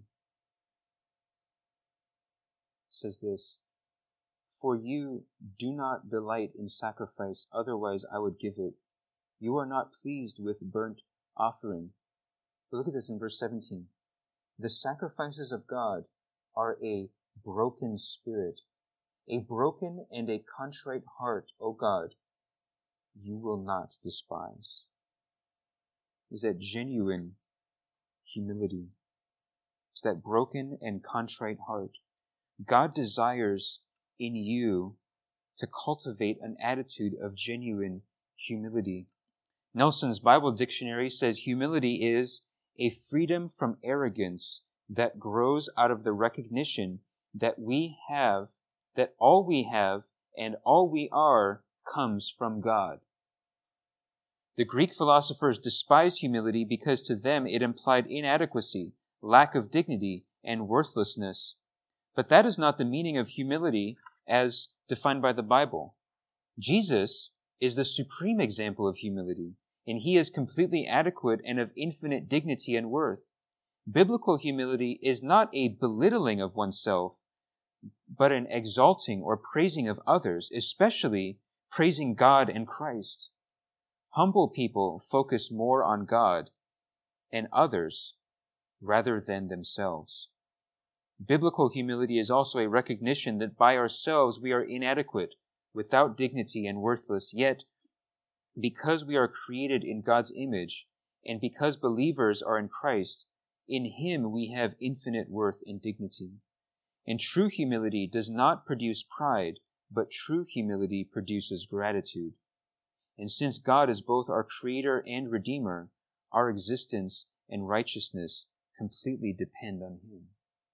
says this, "For you do not delight in sacrifice, otherwise I would give it. You are not pleased with burnt offering." But look at this in verse 17. "The sacrifices of God are a broken spirit, a broken and a contrite heart, O God, you will not despise." Is that genuine humility? Is that broken and contrite heart? God desires in you to cultivate an attitude of genuine humility. Nelson's Bible Dictionary says humility is a freedom from arrogance that grows out of the recognition that all we have and all we are comes from God. The Greek philosophers despised humility because to them it implied inadequacy, lack of dignity, and worthlessness. But that is not the meaning of humility as defined by the Bible. Jesus is the supreme example of humility, and He is completely adequate and of infinite dignity and worth. Biblical humility is not a belittling of oneself, but an exalting or praising of others, especially praising God and Christ. Humble people focus more on God and others rather than themselves. Biblical humility is also a recognition that by ourselves we are inadequate, without dignity, and worthless, yet because we are created in God's image, and because believers are in Christ, in Him we have infinite worth and dignity. And true humility does not produce pride, but true humility produces gratitude. And since God is both our Creator and Redeemer, our existence and righteousness completely depend on Him.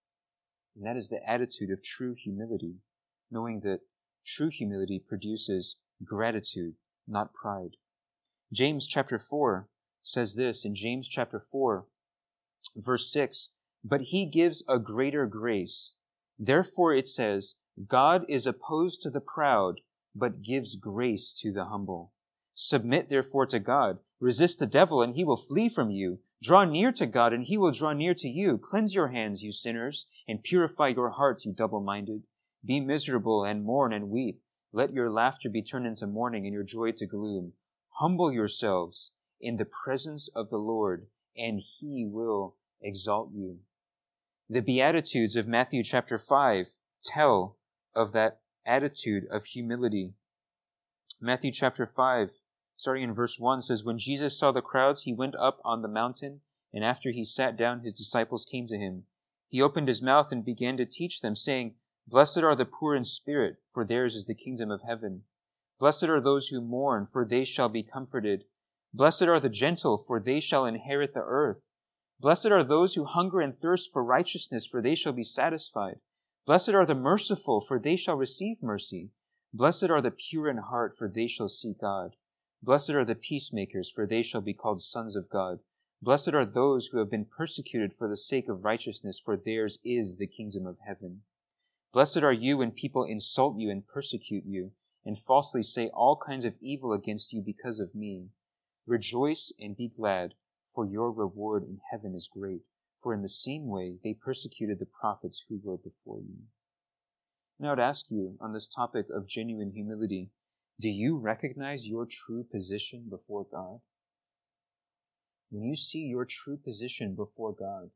And that is the attitude of true humility, knowing that true humility produces gratitude, not pride. James chapter 4 says this in James chapter 4, verse 6, "But He gives a greater grace. Therefore it says, God is opposed to the proud, but gives grace to the humble. Submit therefore to God. Resist the devil, and he will flee from you. Draw near to God, and He will draw near to you. Cleanse your hands, you sinners, and purify your hearts, you double-minded. Be miserable and mourn and weep. Let your laughter be turned into mourning and your joy to gloom. Humble yourselves in the presence of the Lord, and He will exalt you." The Beatitudes of Matthew chapter 5 tell of that attitude of humility. Matthew chapter 5, starting in verse 1, says, "When Jesus saw the crowds, He went up on the mountain, and after He sat down, His disciples came to Him. He opened His mouth and began to teach them, saying, Blessed are the poor in spirit, for theirs is the kingdom of heaven. Blessed are those who mourn, for they shall be comforted. Blessed are the gentle, for they shall inherit the earth. Blessed are those who hunger and thirst for righteousness, for they shall be satisfied. Blessed are the merciful, for they shall receive mercy. Blessed are the pure in heart, for they shall see God. Blessed are the peacemakers, for they shall be called sons of God. Blessed are those who have been persecuted for the sake of righteousness, for theirs is the kingdom of heaven. Blessed are you when people insult you and persecute you, and falsely say all kinds of evil against you because of me. Rejoice and be glad, for your reward in heaven is great. For in the same way they persecuted the prophets who were before you." Now I would ask you on this topic of genuine humility, do you recognize your true position before God? When you see your true position before God,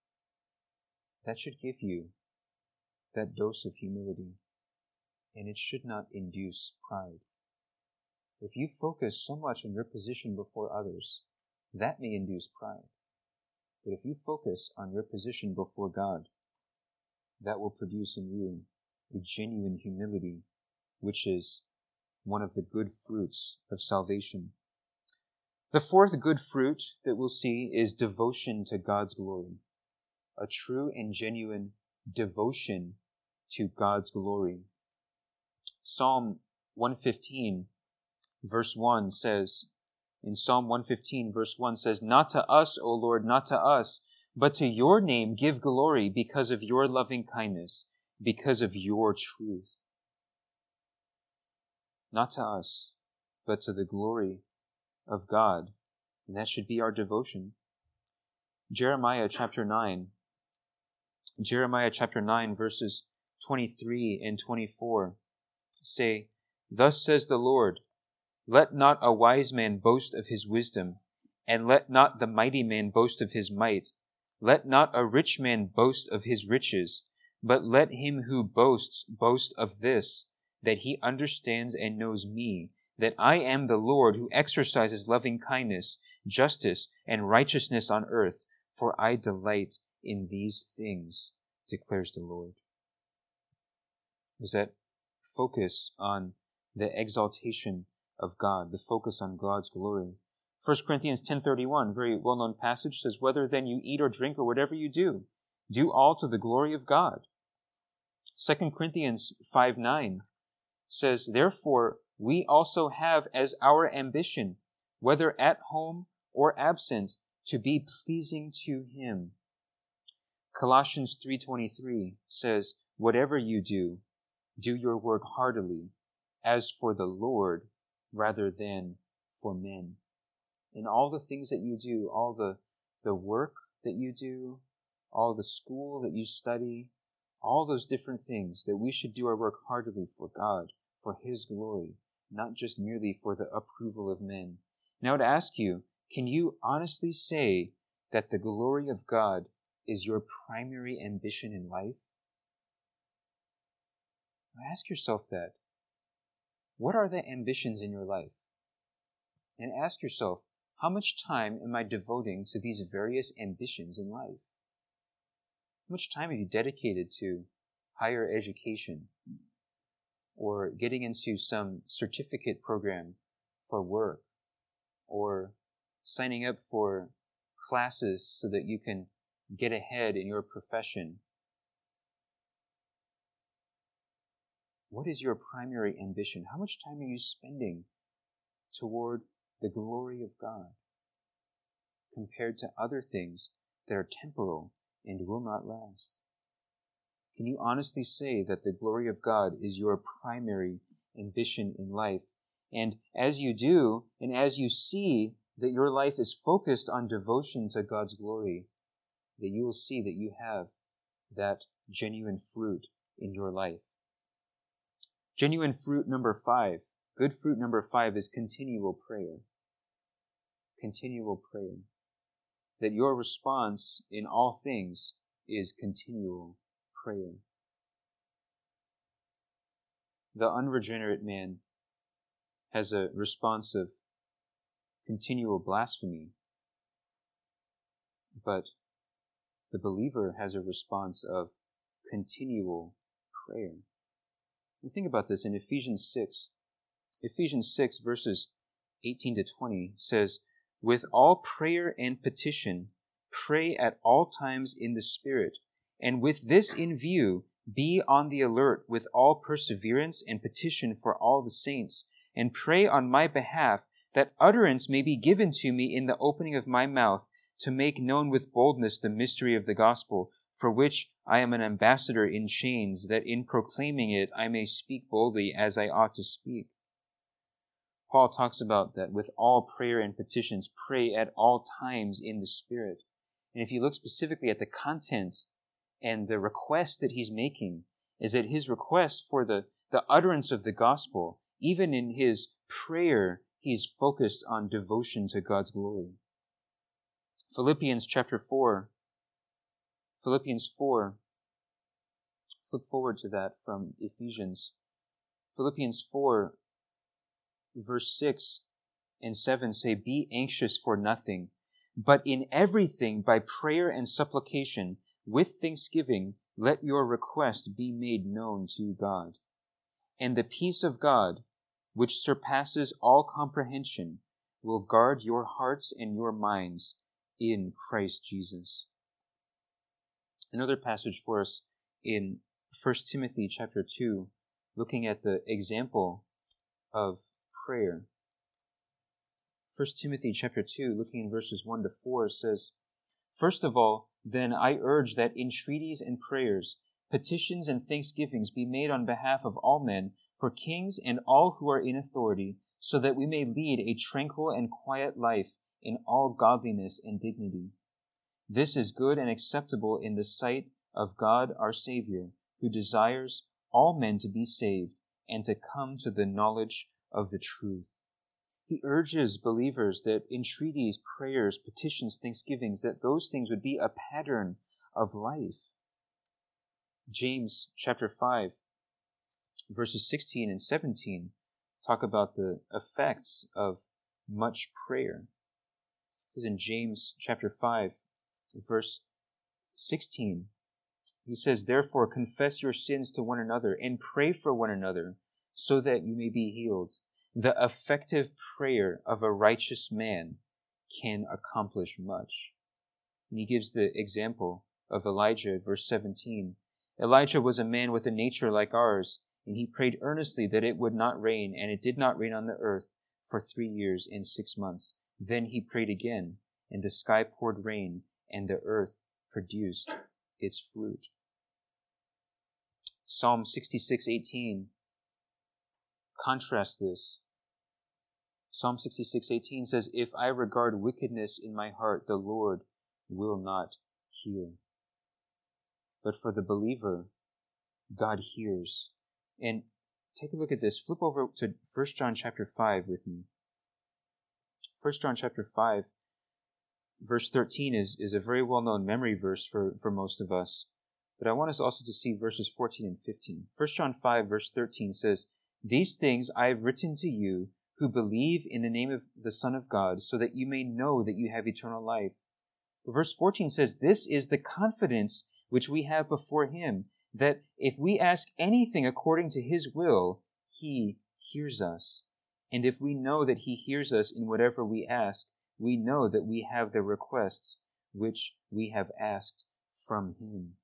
that should give you that dose of humility, and it should not induce pride. If you focus so much on your position before others, that may induce pride. But if you focus on your position before God, that will produce in you a genuine humility, which is one of the good fruits of salvation. The fourth good fruit that we'll see is devotion to God's glory. A true and genuine devotion to God's glory. Psalm 115, verse 1 says, in Psalm 115, verse 1 says, "Not to us, O Lord, not to us, but to your name give glory because of your loving kindness, because of your truth." Not to us, but to the glory of God. And that should be our devotion. Jeremiah chapter 9, verses 23 and 24 say, "Thus says the Lord, let not a wise man boast of his wisdom, and let not the mighty man boast of his might. Let not a rich man boast of his riches, but let him who boasts boast of this, that he understands and knows me, that I am the Lord who exercises loving kindness, justice, and righteousness on earth, for I delight in these things, declares the Lord." Is that focus on the exaltation of God, the focus on God's glory. 1 Corinthians 10:31, very well-known passage, says, "Whether then you eat or drink or whatever you do, do all to the glory of God." 2 Corinthians 5:9 says, "Therefore we also have as our ambition, whether at home or absent, to be pleasing to Him." Colossians 3:23 says, "Whatever you do, do your work heartily, as for the Lord rather than for men." In all the things that you do, all the work that you do, all the school that you study, all those different things, that we should do our work heartily for God, for His glory, not just merely for the approval of men. Now to ask you, can you honestly say that the glory of God is your primary ambition in life? Now ask yourself that. What are the ambitions in your life? And ask yourself, how much time am I devoting to these various ambitions in life? How much time have you dedicated to higher education, or getting into some certificate program for work, or signing up for classes so that you can get ahead in your profession? What is your primary ambition? How much time are you spending toward the glory of God compared to other things that are temporal and will not last? Can you honestly say that the glory of God is your primary ambition in life? And as you do, and as you see that your life is focused on devotion to God's glory, that you will see that you have that genuine fruit in your life. Genuine fruit number 5, good fruit number 5 is continual prayer. Continual prayer. That your response in all things is continual prayer. The unregenerate man has a response of continual blasphemy, but the believer has a response of continual prayer. And think about this in Ephesians 6. Ephesians 6 verses 18 to 20 says, "With all prayer and petition, pray at all times in the Spirit, and with this in view, be on the alert with all perseverance and petition for all the saints, and pray on my behalf that utterance may be given to me in the opening of my mouth to make known with boldness the mystery of the gospel, for which I am an ambassador in chains, that in proclaiming it I may speak boldly as I ought to speak." Paul talks about that with all prayer and petitions, pray at all times in the Spirit. And if you look specifically at the content and the request that he's making, is that his request for the utterance of the gospel, even in his prayer, he is focused on devotion to God's glory. Philippians 4, flip forward to that from Ephesians. Philippians 4, verse 6 and 7 say, "Be anxious for nothing, but in everything by prayer and supplication, with thanksgiving, let your requests be made known to God. And the peace of God, which surpasses all comprehension, will guard your hearts and your minds in Christ Jesus." Another passage for us in 1 Timothy chapter 2, looking at the example of prayer. 1 Timothy chapter 2, looking in verses 1 to 4, says, "First of all, then I urge that entreaties and prayers, petitions and thanksgivings be made on behalf of all men, for kings and all who are in authority, so that we may lead a tranquil and quiet life in all godliness and dignity. This is good and acceptable in the sight of God our Savior, who desires all men to be saved and to come to the knowledge of the truth." He urges believers that entreaties, prayers, petitions, thanksgivings, that those things would be a pattern of life. James chapter 5, verses 16 and 17 talk about the effects of much prayer. Because in James chapter 5, verse 16, he says, "Therefore confess your sins to one another and pray for one another so that you may be healed. The effective prayer of a righteous man can accomplish much." And he gives the example of Elijah, verse 17. "Elijah was a man with a nature like ours, and he prayed earnestly that it would not rain, and it did not rain on the earth for 3 years and 6 months. Then he prayed again, and the sky poured rain, and the earth produced its fruit." Psalm 66:18 contrasts this. Psalm 66:18 says, "If I regard wickedness in my heart, the Lord will not hear." But for the believer, God hears. And take a look at this. Flip over to 1 John chapter 5 with me. 1 John chapter 5, verse 13 is a very well-known memory verse for most of us. But I want us also to see verses 14 and 15. 1 John 5, verse 13 says, "These things I have written to you who believe in the name of the Son of God, so that you may know that you have eternal life." Verse 14 says, "This is the confidence which we have before him, that if we ask anything according to his will, he hears us. And if we know that he hears us in whatever we ask, we know that we have the requests which we have asked from him."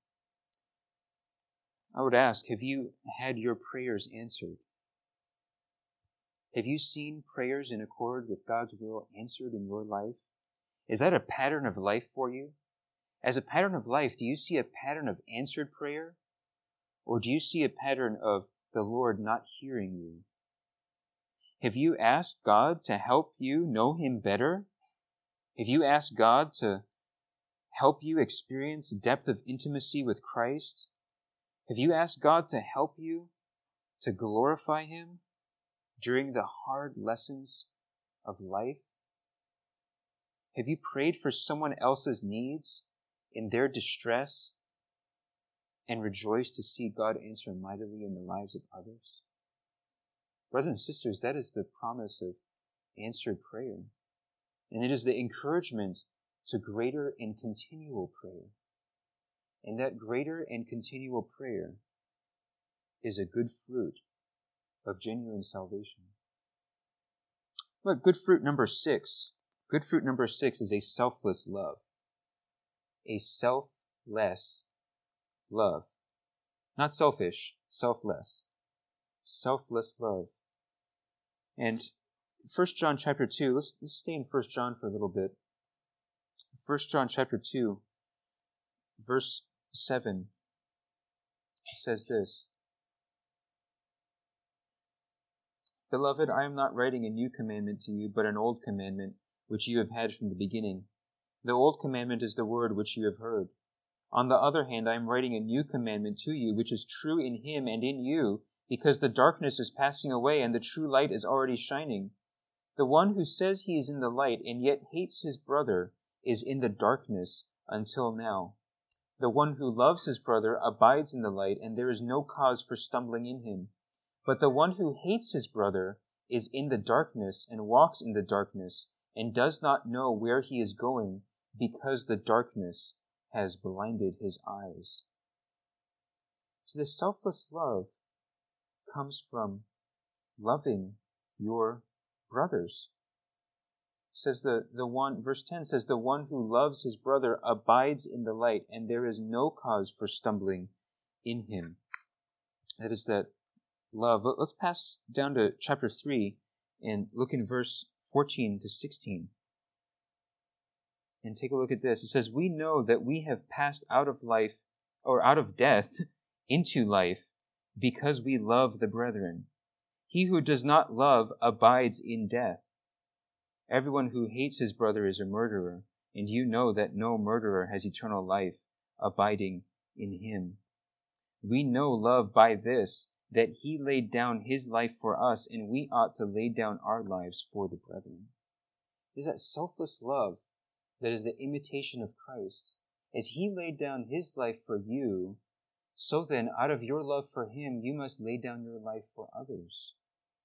I would ask, have you had your prayers answered? Have you seen prayers in accord with God's will answered in your life? Is that a pattern of life for you? As a pattern of life, do you see a pattern of answered prayer? Or do you see a pattern of the Lord not hearing you? Have you asked God to help you know him better? Have you asked God to help you experience depth of intimacy with Christ? Have you asked God to help you to glorify him during the hard lessons of life? Have you prayed for someone else's needs in their distress and rejoiced to see God answer mightily in the lives of others? Brothers and sisters, that is the promise of answered prayer. And it is the encouragement to greater and continual prayer. And that greater and continual prayer is a good fruit of genuine salvation. Look, good fruit number 6. Good fruit number 6 is a selfless love. A selfless love. Not selfish, selfless. Selfless love. And 1 John chapter 2, let's stay in 1 John for a little bit. 1 John chapter 2, verse 7 says this, "Beloved, I am not writing a new commandment to you, but an old commandment, which you have had from the beginning. The old commandment is the word which you have heard. On the other hand, I am writing a new commandment to you, which is true in him and in you, because the darkness is passing away and the true light is already shining. The one who says he is in the light and yet hates his brother is in the darkness until now. The one who loves his brother abides in the light, and there is no cause for stumbling in him. But the one who hates his brother is in the darkness and walks in the darkness, and does not know where he is going, because the darkness has blinded his eyes." So this selfless love comes from loving your brothers. Says the one, verse 10 says, "The one who loves his brother abides in the light, and there is no cause for stumbling in him." That is that love. Let's pass down to chapter 3 and look in verse 14 to 16. And take a look at this. It says, "We know that we have passed out of life, or out of death, into life, because we love the brethren. He who does not love abides in death. Everyone who hates his brother is a murderer, and you know that no murderer has eternal life abiding in him. We know love by this, that he laid down his life for us, and we ought to lay down our lives for the brethren." There's that selfless love that is the imitation of Christ. As he laid down his life for you, so then out of your love for him, you must lay down your life for others.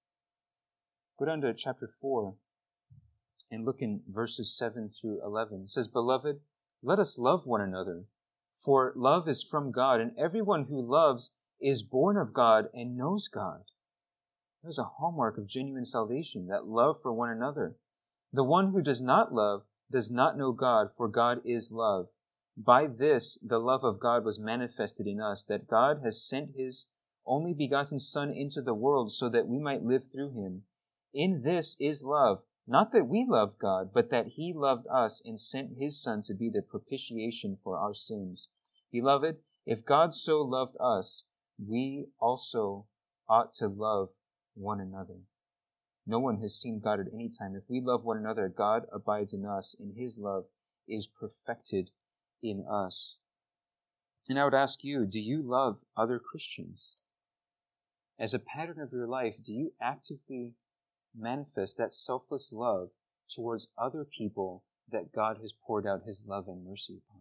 Go down to chapter 4 and look in verses 7 through 11. It says, "Beloved, let us love one another, for love is from God, and everyone who loves is born of God and knows God." That is a hallmark of genuine salvation, that love for one another. "The one who does not love does not know God, for God is love. By this the love of God was manifested in us, that God has sent his only begotten Son into the world so that we might live through him. In this is love, not that we loved God, but that he loved us and sent his Son to be the propitiation for our sins. Beloved, if God so loved us, we also ought to love one another. No one has seen God at any time. If we love one another, God abides in us, and his love is perfected in us." And I would ask you, do you love other Christians? As a pattern of your life, do you actively manifest that selfless love towards other people that God has poured out His love and mercy upon?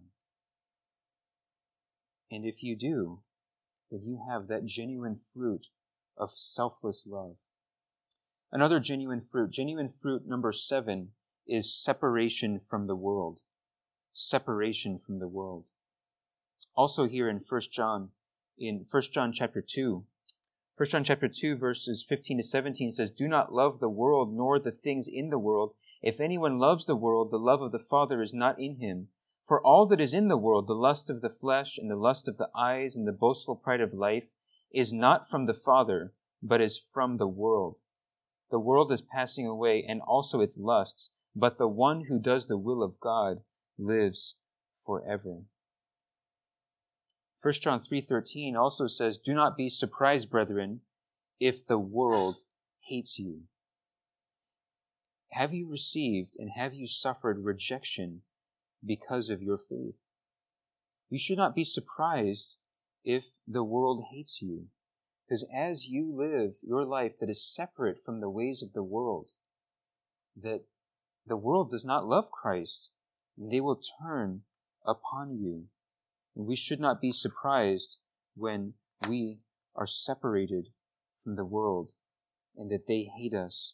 And if you do, then you have that genuine fruit of selfless love. Another genuine fruit number 7, is separation from the world. Separation from the world. Also here in 1 John chapter 2, 1 John chapter 2, verses 15 to 17 says, "Do not love the world, nor the things in the world. If anyone loves the world, the love of the Father is not in him. For all that is in the world, the lust of the flesh, and the lust of the eyes, and the boastful pride of life, is not from the Father, but is from the world. The world is passing away, and also its lusts, but the one who does the will of God lives forever." 1 John 3:13 also says, "Do not be surprised, brethren, if the world hates you." Have you received and have you suffered rejection because of your faith? You should not be surprised if the world hates you, because as you live your life that is separate from the ways of the world, that the world does not love Christ, and they will turn upon you. And we should not be surprised when we are separated from the world and that they hate us.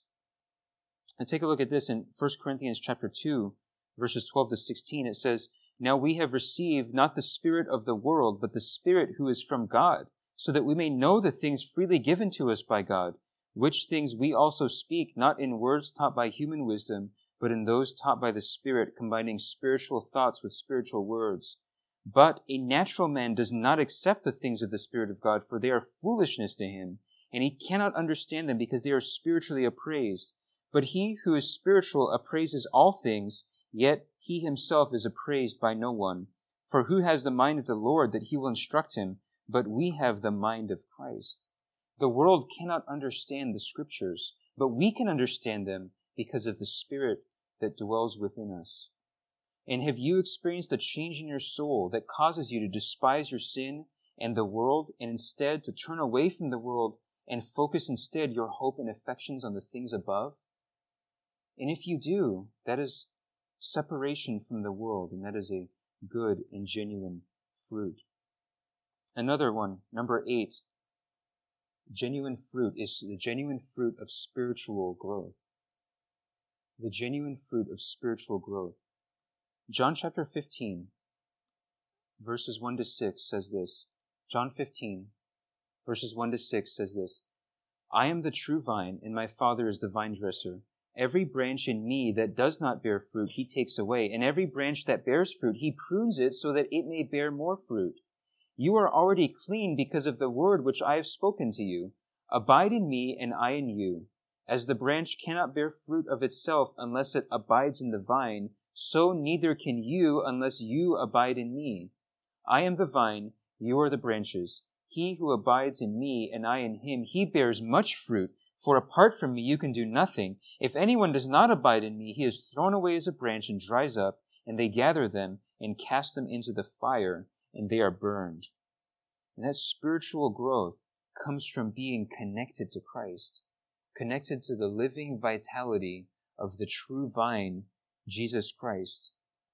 And take a look at this in 1 Corinthians chapter 2, verses 12 to 16. It says, "Now we have received not the spirit of the world, but the Spirit who is from God, so that we may know the things freely given to us by God, which things we also speak, not in words taught by human wisdom, but in those taught by the Spirit, combining spiritual thoughts with spiritual words. But a natural man does not accept the things of the Spirit of God, for they are foolishness to him, and he cannot understand them because they are spiritually appraised. But he who is spiritual appraises all things, yet he himself is appraised by no one. For who has the mind of the Lord that he will instruct him? But we have the mind of Christ." The world cannot understand the Scriptures, but we can understand them because of the Spirit that dwells within us. And have you experienced a change in your soul that causes you to despise your sin and the world, and instead to turn away from the world and focus instead your hope and affections on the things above? And if you do, that is separation from the world, and that is a good and genuine fruit. Another one, number 8, genuine fruit is the genuine fruit of spiritual growth. The genuine fruit of spiritual growth. John chapter 15, verses 1 to 6 says this. John 15, verses 1 to 6 says this. "I am the true vine, and my Father is the vine dresser. Every branch in me that does not bear fruit, he takes away, and every branch that bears fruit, he prunes it so that it may bear more fruit. You are already clean because of the word which I have spoken to you. Abide in me, and I in you. As the branch cannot bear fruit of itself unless it abides in the vine, so neither can you unless you abide in me. I am the vine, you are the branches. He who abides in me, and I in him, he bears much fruit. For apart from me you can do nothing. If anyone does not abide in me, he is thrown away as a branch and dries up, and they gather them and cast them into the fire, and they are burned." And that spiritual growth comes from being connected to Christ, connected to the living vitality of the true vine, Jesus Christ.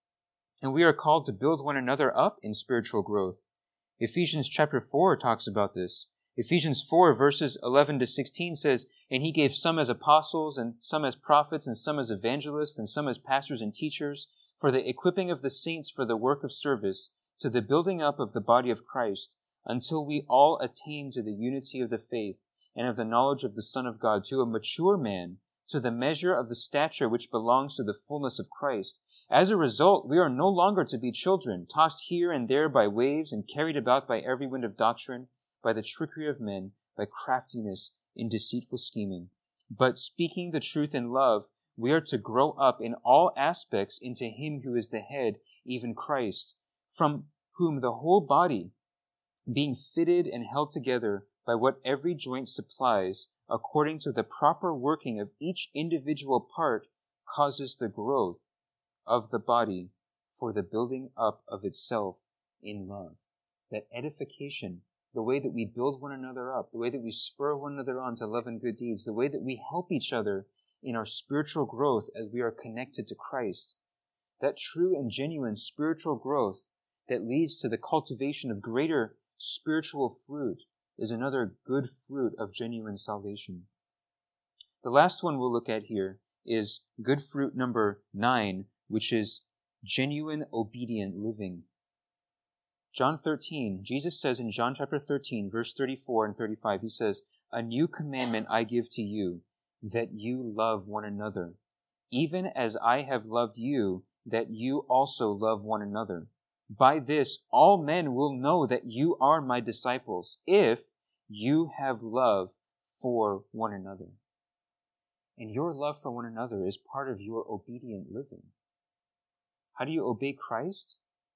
And we are called to build one another up in spiritual growth. Ephesians chapter 4 talks about this. Ephesians 4 verses 11 to 16 says, "And he gave some as apostles, and some as prophets, and some as evangelists, and some as pastors and teachers, for the equipping of the saints for the work of service, to the building up of the body of Christ, until we all attain to the unity of the faith and of the knowledge of the Son of God, to a mature man, to the measure of the stature which belongs to the fullness of Christ. As a result, we are no longer to be children, tossed here and there by waves and carried about by every wind of doctrine, by the trickery of men, by craftiness in deceitful scheming. But speaking the truth in love, we are to grow up in all aspects into him who is the head, even Christ, from whom the whole body, being fitted and held together by what every joint supplies, according to the proper working of each individual part, causes the growth of the body for the building up of itself in love." that edification, the way that we build one another up, the way that we spur one another on to love and good deeds, the way that we help each other in our spiritual growth as we are connected to Christ, that true and genuine spiritual growth that leads to the cultivation of greater spiritual fruit is another good fruit of genuine salvation. The last one we'll look at here is good fruit number 9, which is genuine obedient living. John 13, Jesus says in John chapter 13, verse 34 and 35, he says, "A new commandment I give to you, that you love one another, even as I have loved you, that you also love one another. By this all men will know that you are my disciples, if you have love for one another." And your love for one another is part of your obedient living. How do you obey Christ?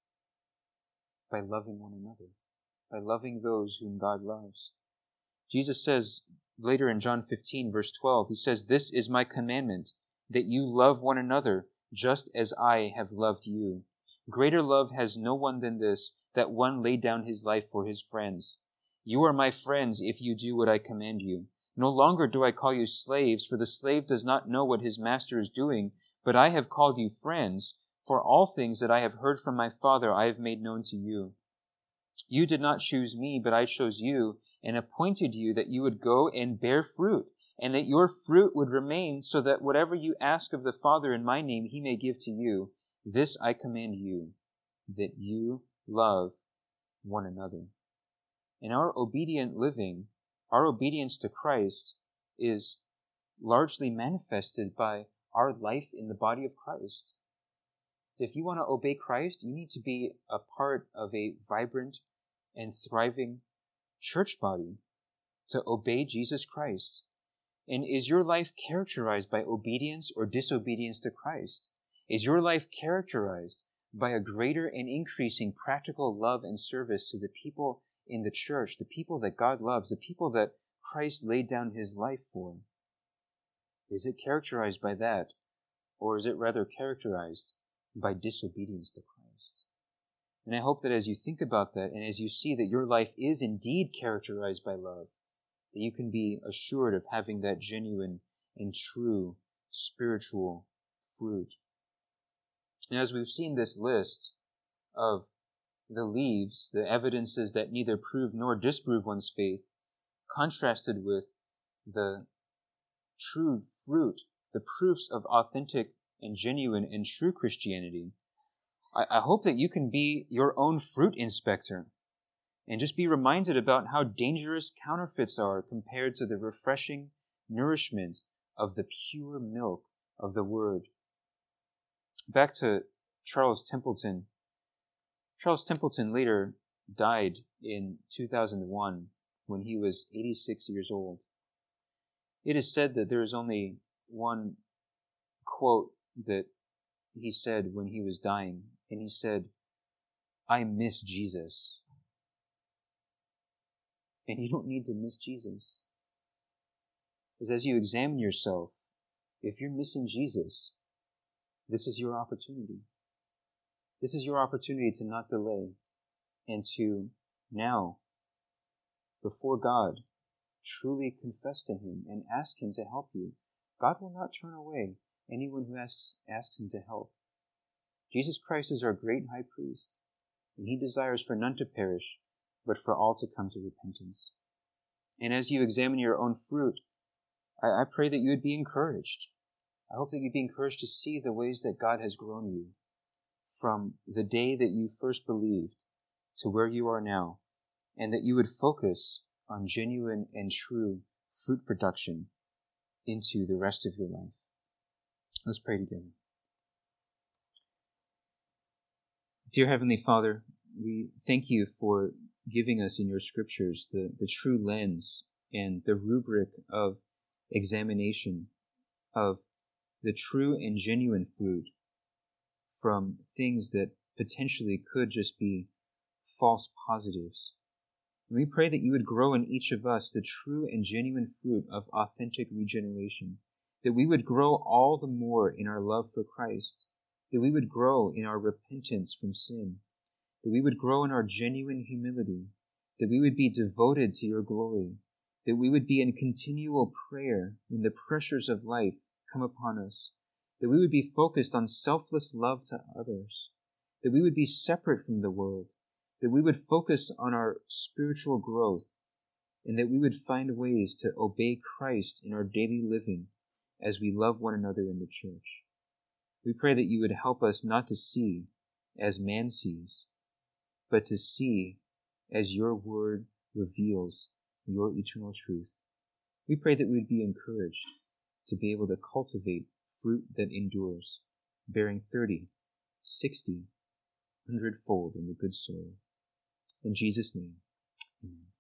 By loving one another, by loving those whom God loves. Jesus says later in John 15, verse 12, he says, "This is my commandment, that you love one another just as I have loved you. Greater love has no one than this, that one lay down his life for his friends. You are my friends if you do what I command you. No longer do I call you slaves, for the slave does not know what his master is doing, but I have called you friends, for all things that I have heard from my Father I have made known to you. You did not choose me, but I chose you, and appointed you that you would go and bear fruit, and that your fruit would remain, so that whatever you ask of the Father in my name he may give to you. This I command you, that you love one another." In our obedient living, our obedience to Christ is largely manifested by our life in the body of Christ. If you want to obey Christ, you need to be a part of a vibrant and thriving church body to obey Jesus Christ. And is your life characterized by obedience or disobedience to Christ? Is your life characterized by a greater and increasing practical love and service to the people in the church, the people that God loves, the people that Christ laid down his life for? Is it characterized by that, or is it rather characterized by disobedience to Christ? And I hope that as you think about that, and as you see that your life is indeed characterized by love, that you can be assured of having that genuine and true spiritual fruit. And as we've seen this list of the leaves, the evidences that neither prove nor disprove one's faith, contrasted with the true fruit, the proofs of authentic and genuine and true Christianity, I hope that you can be your own fruit inspector and just be reminded about how dangerous counterfeits are compared to the refreshing nourishment of the pure milk of the Word. Back to Charles Templeton. Charles Templeton later died in 2001 when he was 86 years old. It is said that there is only one quote that he said when he was dying, and he said, "I miss Jesus." And you don't need to miss Jesus. Because as you examine yourself, if you're missing Jesus, this is your opportunity. This is your opportunity to not delay and to now, before God, truly confess to Him and ask Him to help you. God will not turn away anyone who asks Him to help. Jesus Christ is our great high priest, and He desires for none to perish, but for all to come to repentance. And as you examine your own fruit, I pray that you would be encouraged. I hope that you'd be encouraged to see the ways that God has grown you from the day that you first believed to where you are now, and that you would focus on genuine and true fruit production into the rest of your life. Let's pray together. Dear Heavenly Father, we thank you for giving us in your scriptures the true lens and the rubric of examination of the true and genuine fruit from things that potentially could just be false positives. And we pray that you would grow in each of us the true and genuine fruit of authentic regeneration, that we would grow all the more in our love for Christ, that we would grow in our repentance from sin, that we would grow in our genuine humility, that we would be devoted to your glory, that we would be in continual prayer when the pressures of life come upon us, that we would be focused on selfless love to others, that we would be separate from the world, that we would focus on our spiritual growth, and that we would find ways to obey Christ in our daily living as we love one another in the church. We pray that you would help us not to see as man sees, but to see as your word reveals your eternal truth. We pray that we would be encouraged to be able to cultivate fruit that endures, bearing 30, 60, 100-fold in the good soil. In Jesus' name, amen.